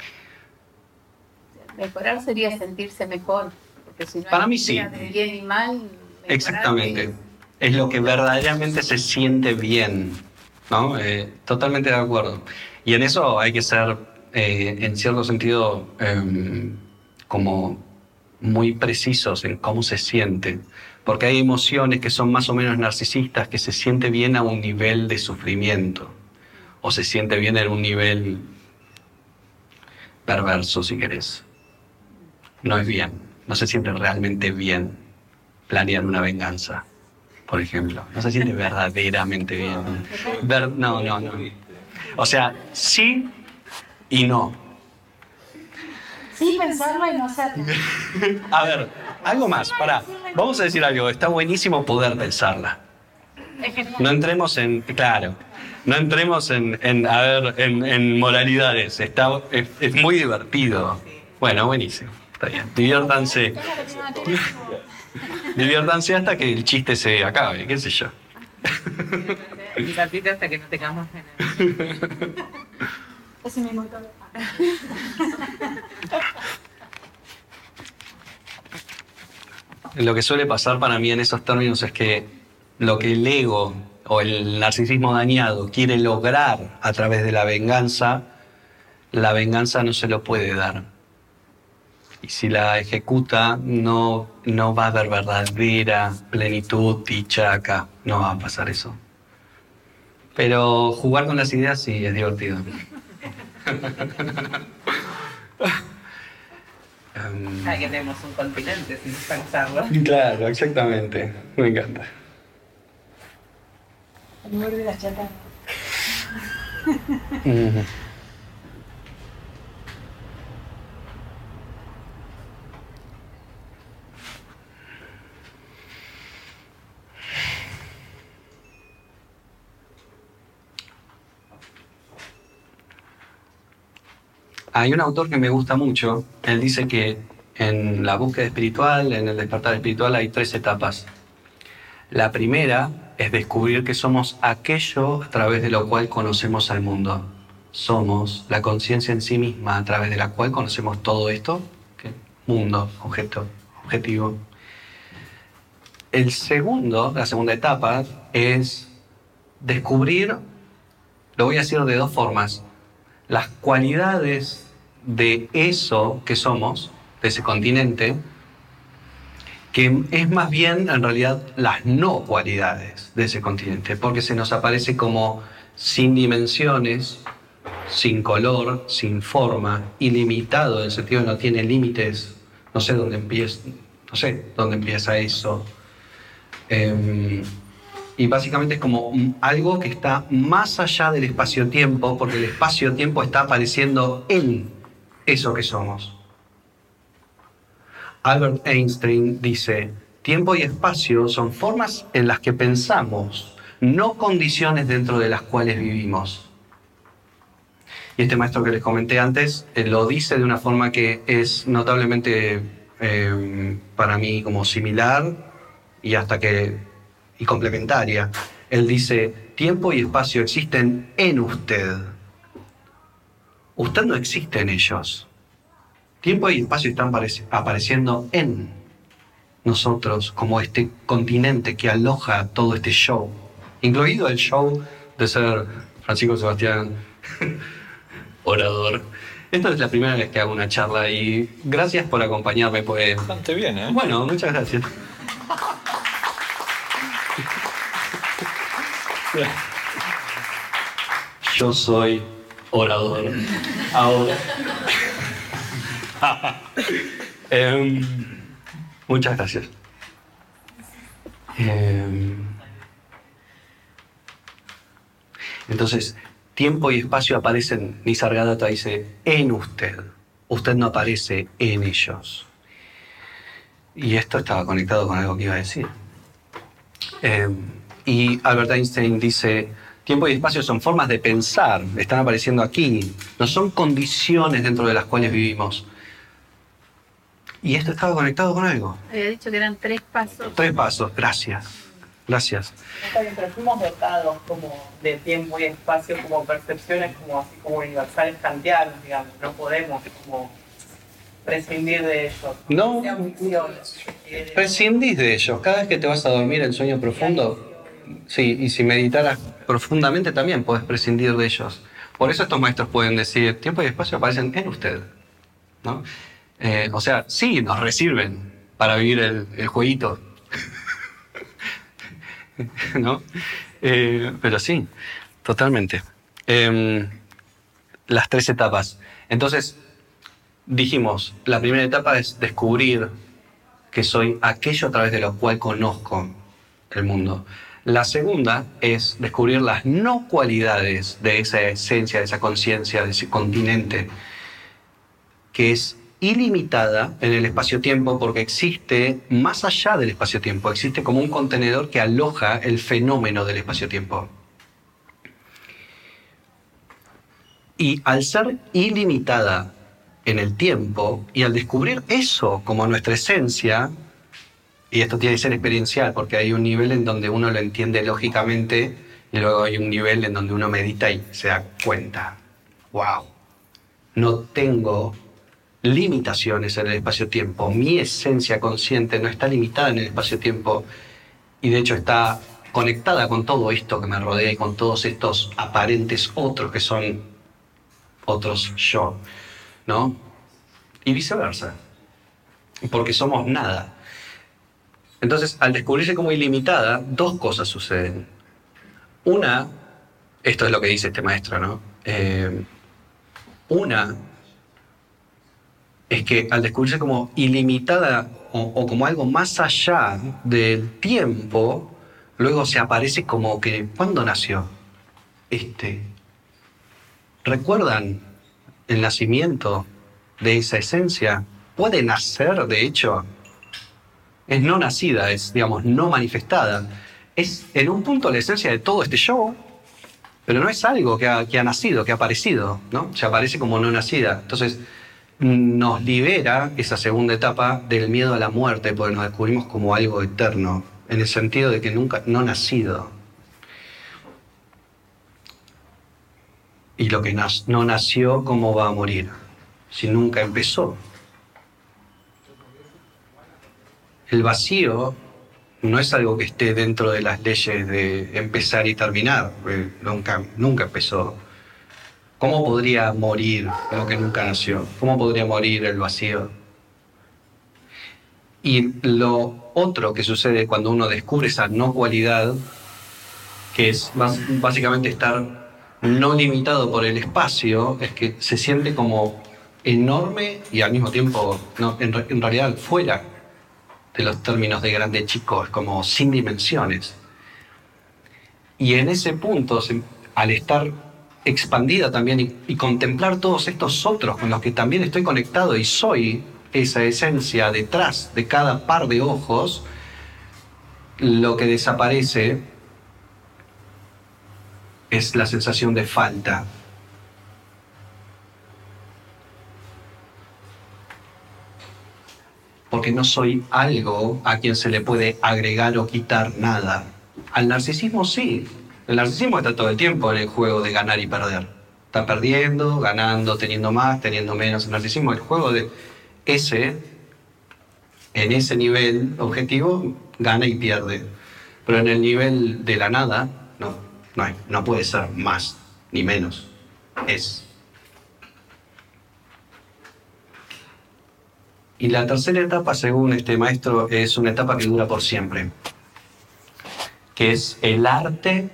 Mejorar sería sentirse mejor, porque si no Para hay mí sí. idea de bien y mal, mejorar Exactamente. Es lo que verdaderamente se siente bien, ¿no? Eh, totalmente de acuerdo. Y en eso hay que ser, eh, en cierto sentido, eh, como muy precisos en cómo se siente. Porque hay emociones que son más o menos narcisistas, que se siente bien a un nivel de sufrimiento. O se siente bien en un nivel perverso, si querés. No es bien. No se siente realmente bien planear una venganza, por ejemplo. No se siente verdaderamente bien. Ver, no, no, no. O sea, sí y no. Sí, pensarlo y no hacerlo. A ver, algo más, pará. Vamos a decir algo. Está buenísimo poder pensarla. Es genial. No entremos en... Claro. No entremos en, en a ver, en, en moralidades. Está, es, es muy divertido. Bueno, buenísimo. Está bien. Diviértanse. Diviértanse hasta que el chiste se acabe, qué sé yo. Y ratito hasta que no tengamos ganas. Ese mismo todo. Lo que suele pasar para mí en esos términos es que lo que el ego o el narcisismo dañado quiere lograr a través de la venganza, la venganza no se lo puede dar. Y si la ejecuta, no, no va a haber verdadera plenitud, dicha acá. No va a pasar eso. Pero jugar con las ideas sí es divertido. um, Ah, que tenemos un continente sin pensarlo. claro, exactamente. Me encanta. El muerde las chatarras. Mm. Hay un autor que me gusta mucho. Él dice que en la búsqueda espiritual, en el despertar espiritual, hay tres etapas. La primera es descubrir que somos aquello a través de lo cual conocemos al mundo. Somos la conciencia en sí misma a través de la cual conocemos todo esto. ¿Qué? Mundo, objeto, objetivo. El segundo, la segunda etapa, es descubrir, lo voy a decir de dos formas, las cualidades de eso que somos, de ese continente, que es más bien en realidad las no cualidades de ese continente, porque se nos aparece como sin dimensiones, sin color, sin forma, ilimitado, en el sentido de no tiene límites, no sé dónde empieza, no sé dónde empieza eso. Eh, y básicamente es como algo que está más allá del espacio-tiempo, porque el espacio-tiempo está apareciendo en eso que somos. Albert Einstein dice, tiempo y espacio son formas en las que pensamos, no condiciones dentro de las cuales vivimos. Y este maestro que les comenté antes eh, lo dice de una forma que es notablemente eh, para mí como similar y hasta que y complementaria. Él dice, tiempo y espacio existen en usted. Usted no existe en ellos. Tiempo y espacio están apareciendo en nosotros como este continente que aloja todo este show, incluido el show de ser Francisco Sebastián orador. Esta es la primera vez que hago una charla y gracias por acompañarme. Pues... Bastante bien, ¿eh? Bueno, muchas gracias. Yo soy orador. Ahora. eh, muchas gracias. Eh, entonces, tiempo y espacio aparecen, Nisargadatta dice, en usted. Usted no aparece en ellos. Y esto estaba conectado con algo que iba a decir. Eh, y Albert Einstein dice, tiempo y espacio son formas de pensar, están apareciendo aquí, no son condiciones dentro de las cuales vivimos. Y esto estaba conectado con algo. Había dicho que eran tres pasos. Tres pasos, gracias. Gracias. Está bien, pero fuimos dotados como de tiempo y espacio como percepciones como así como universales kantianos, digamos. No podemos como prescindir de ellos. No. Sea ficción. Prescindís de ellos. Cada vez que te vas a dormir en sueño profundo, sí, y si meditaras profundamente también puedes prescindir de ellos. Por eso estos maestros pueden decir, tiempo y espacio aparecen en usted, ¿no? Eh, o sea, sí, nos resirven para vivir el, el jueguito, ¿no? Eh, pero sí, totalmente. Eh, las tres etapas. Entonces, dijimos, la primera etapa es descubrir que soy aquello a través de lo cual conozco el mundo. La segunda es descubrir las no cualidades de esa esencia, de esa conciencia, de ese continente, que es ilimitada en el espacio-tiempo porque existe más allá del espacio-tiempo, existe como un contenedor que aloja el fenómeno del espacio-tiempo. Y al ser ilimitada en el tiempo y al descubrir eso como nuestra esencia, y esto tiene que ser experiencial porque hay un nivel en donde uno lo entiende lógicamente y luego hay un nivel en donde uno medita y se da cuenta, wow, no tengo limitaciones en el espacio-tiempo, mi esencia consciente no está limitada en el espacio-tiempo y de hecho está conectada con todo esto que me rodea y con todos estos aparentes otros que son otros yo, ¿no? Y viceversa, porque somos nada. Entonces, al descubrirse como ilimitada, dos cosas suceden. Una, esto es lo que dice este maestro, ¿no? Eh, una es que al descubrirse como ilimitada o, o como algo más allá del tiempo, luego se aparece como que, ¿cuándo nació este? ¿Recuerdan el nacimiento de esa esencia? Puede nacer, de hecho, es no nacida, es, digamos, no manifestada. Es en un punto la esencia de todo este show, pero no es algo que ha, que ha nacido, que ha aparecido, ¿no? Se aparece como no nacida. Entonces, nos libera esa segunda etapa del miedo a la muerte, porque nos descubrimos como algo eterno, en el sentido de que nunca, no nacido. Y lo que nas, no nació, ¿cómo va a morir? Si nunca empezó. El vacío no es algo que esté dentro de las leyes de empezar y terminar, nunca, nunca empezó. ¿Cómo podría morir lo que nunca nació? ¿Cómo podría morir el vacío? Y lo otro que sucede cuando uno descubre esa no cualidad, que es bas- básicamente estar no limitado por el espacio, es que se siente como enorme y al mismo tiempo, no, en, re- en realidad, fuera de los términos de grande chico, es como sin dimensiones. Y en ese punto, se- al estar expandida también y, y contemplar todos estos otros con los que también estoy conectado y soy esa esencia detrás de cada par de ojos, lo que desaparece es la sensación de falta. Porque no soy algo a quien se le puede agregar o quitar nada. Al narcisismo sí. El narcisismo está todo el tiempo en el juego de ganar y perder. Está perdiendo, ganando, teniendo más, teniendo menos. El narcisismo es el juego de ese, en ese nivel objetivo, gana y pierde. Pero en el nivel de la nada, no, no, hay, no puede ser más ni menos. Es. Y la tercera etapa, según este maestro, es una etapa que dura por siempre, que es el arte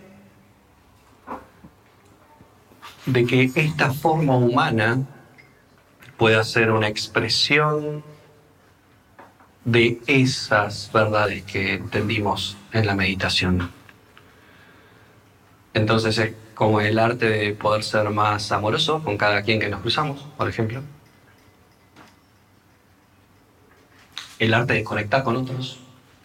de que esta forma humana pueda ser una expresión de esas verdades que entendimos en la meditación. Entonces es como el arte de poder ser más amoroso con cada quien que nos cruzamos, por ejemplo. El arte de conectar con otros.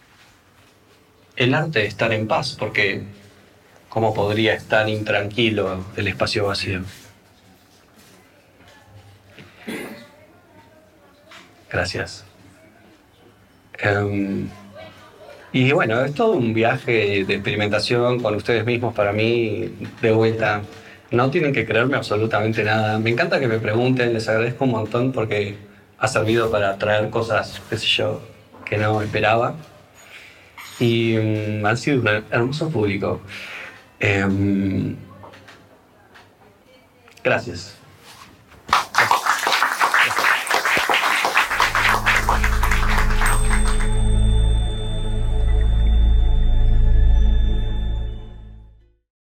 El arte de estar en paz, porque ¿cómo podría estar intranquilo el espacio vacío? Gracias. Um, y bueno, es todo un viaje de experimentación con ustedes mismos para mí, de vuelta. No tienen que creerme absolutamente nada. Me encanta que me pregunten, les agradezco un montón porque ha servido para traer cosas, qué sé yo, que no esperaba. Y um, han sido un hermoso público. Um, gracias.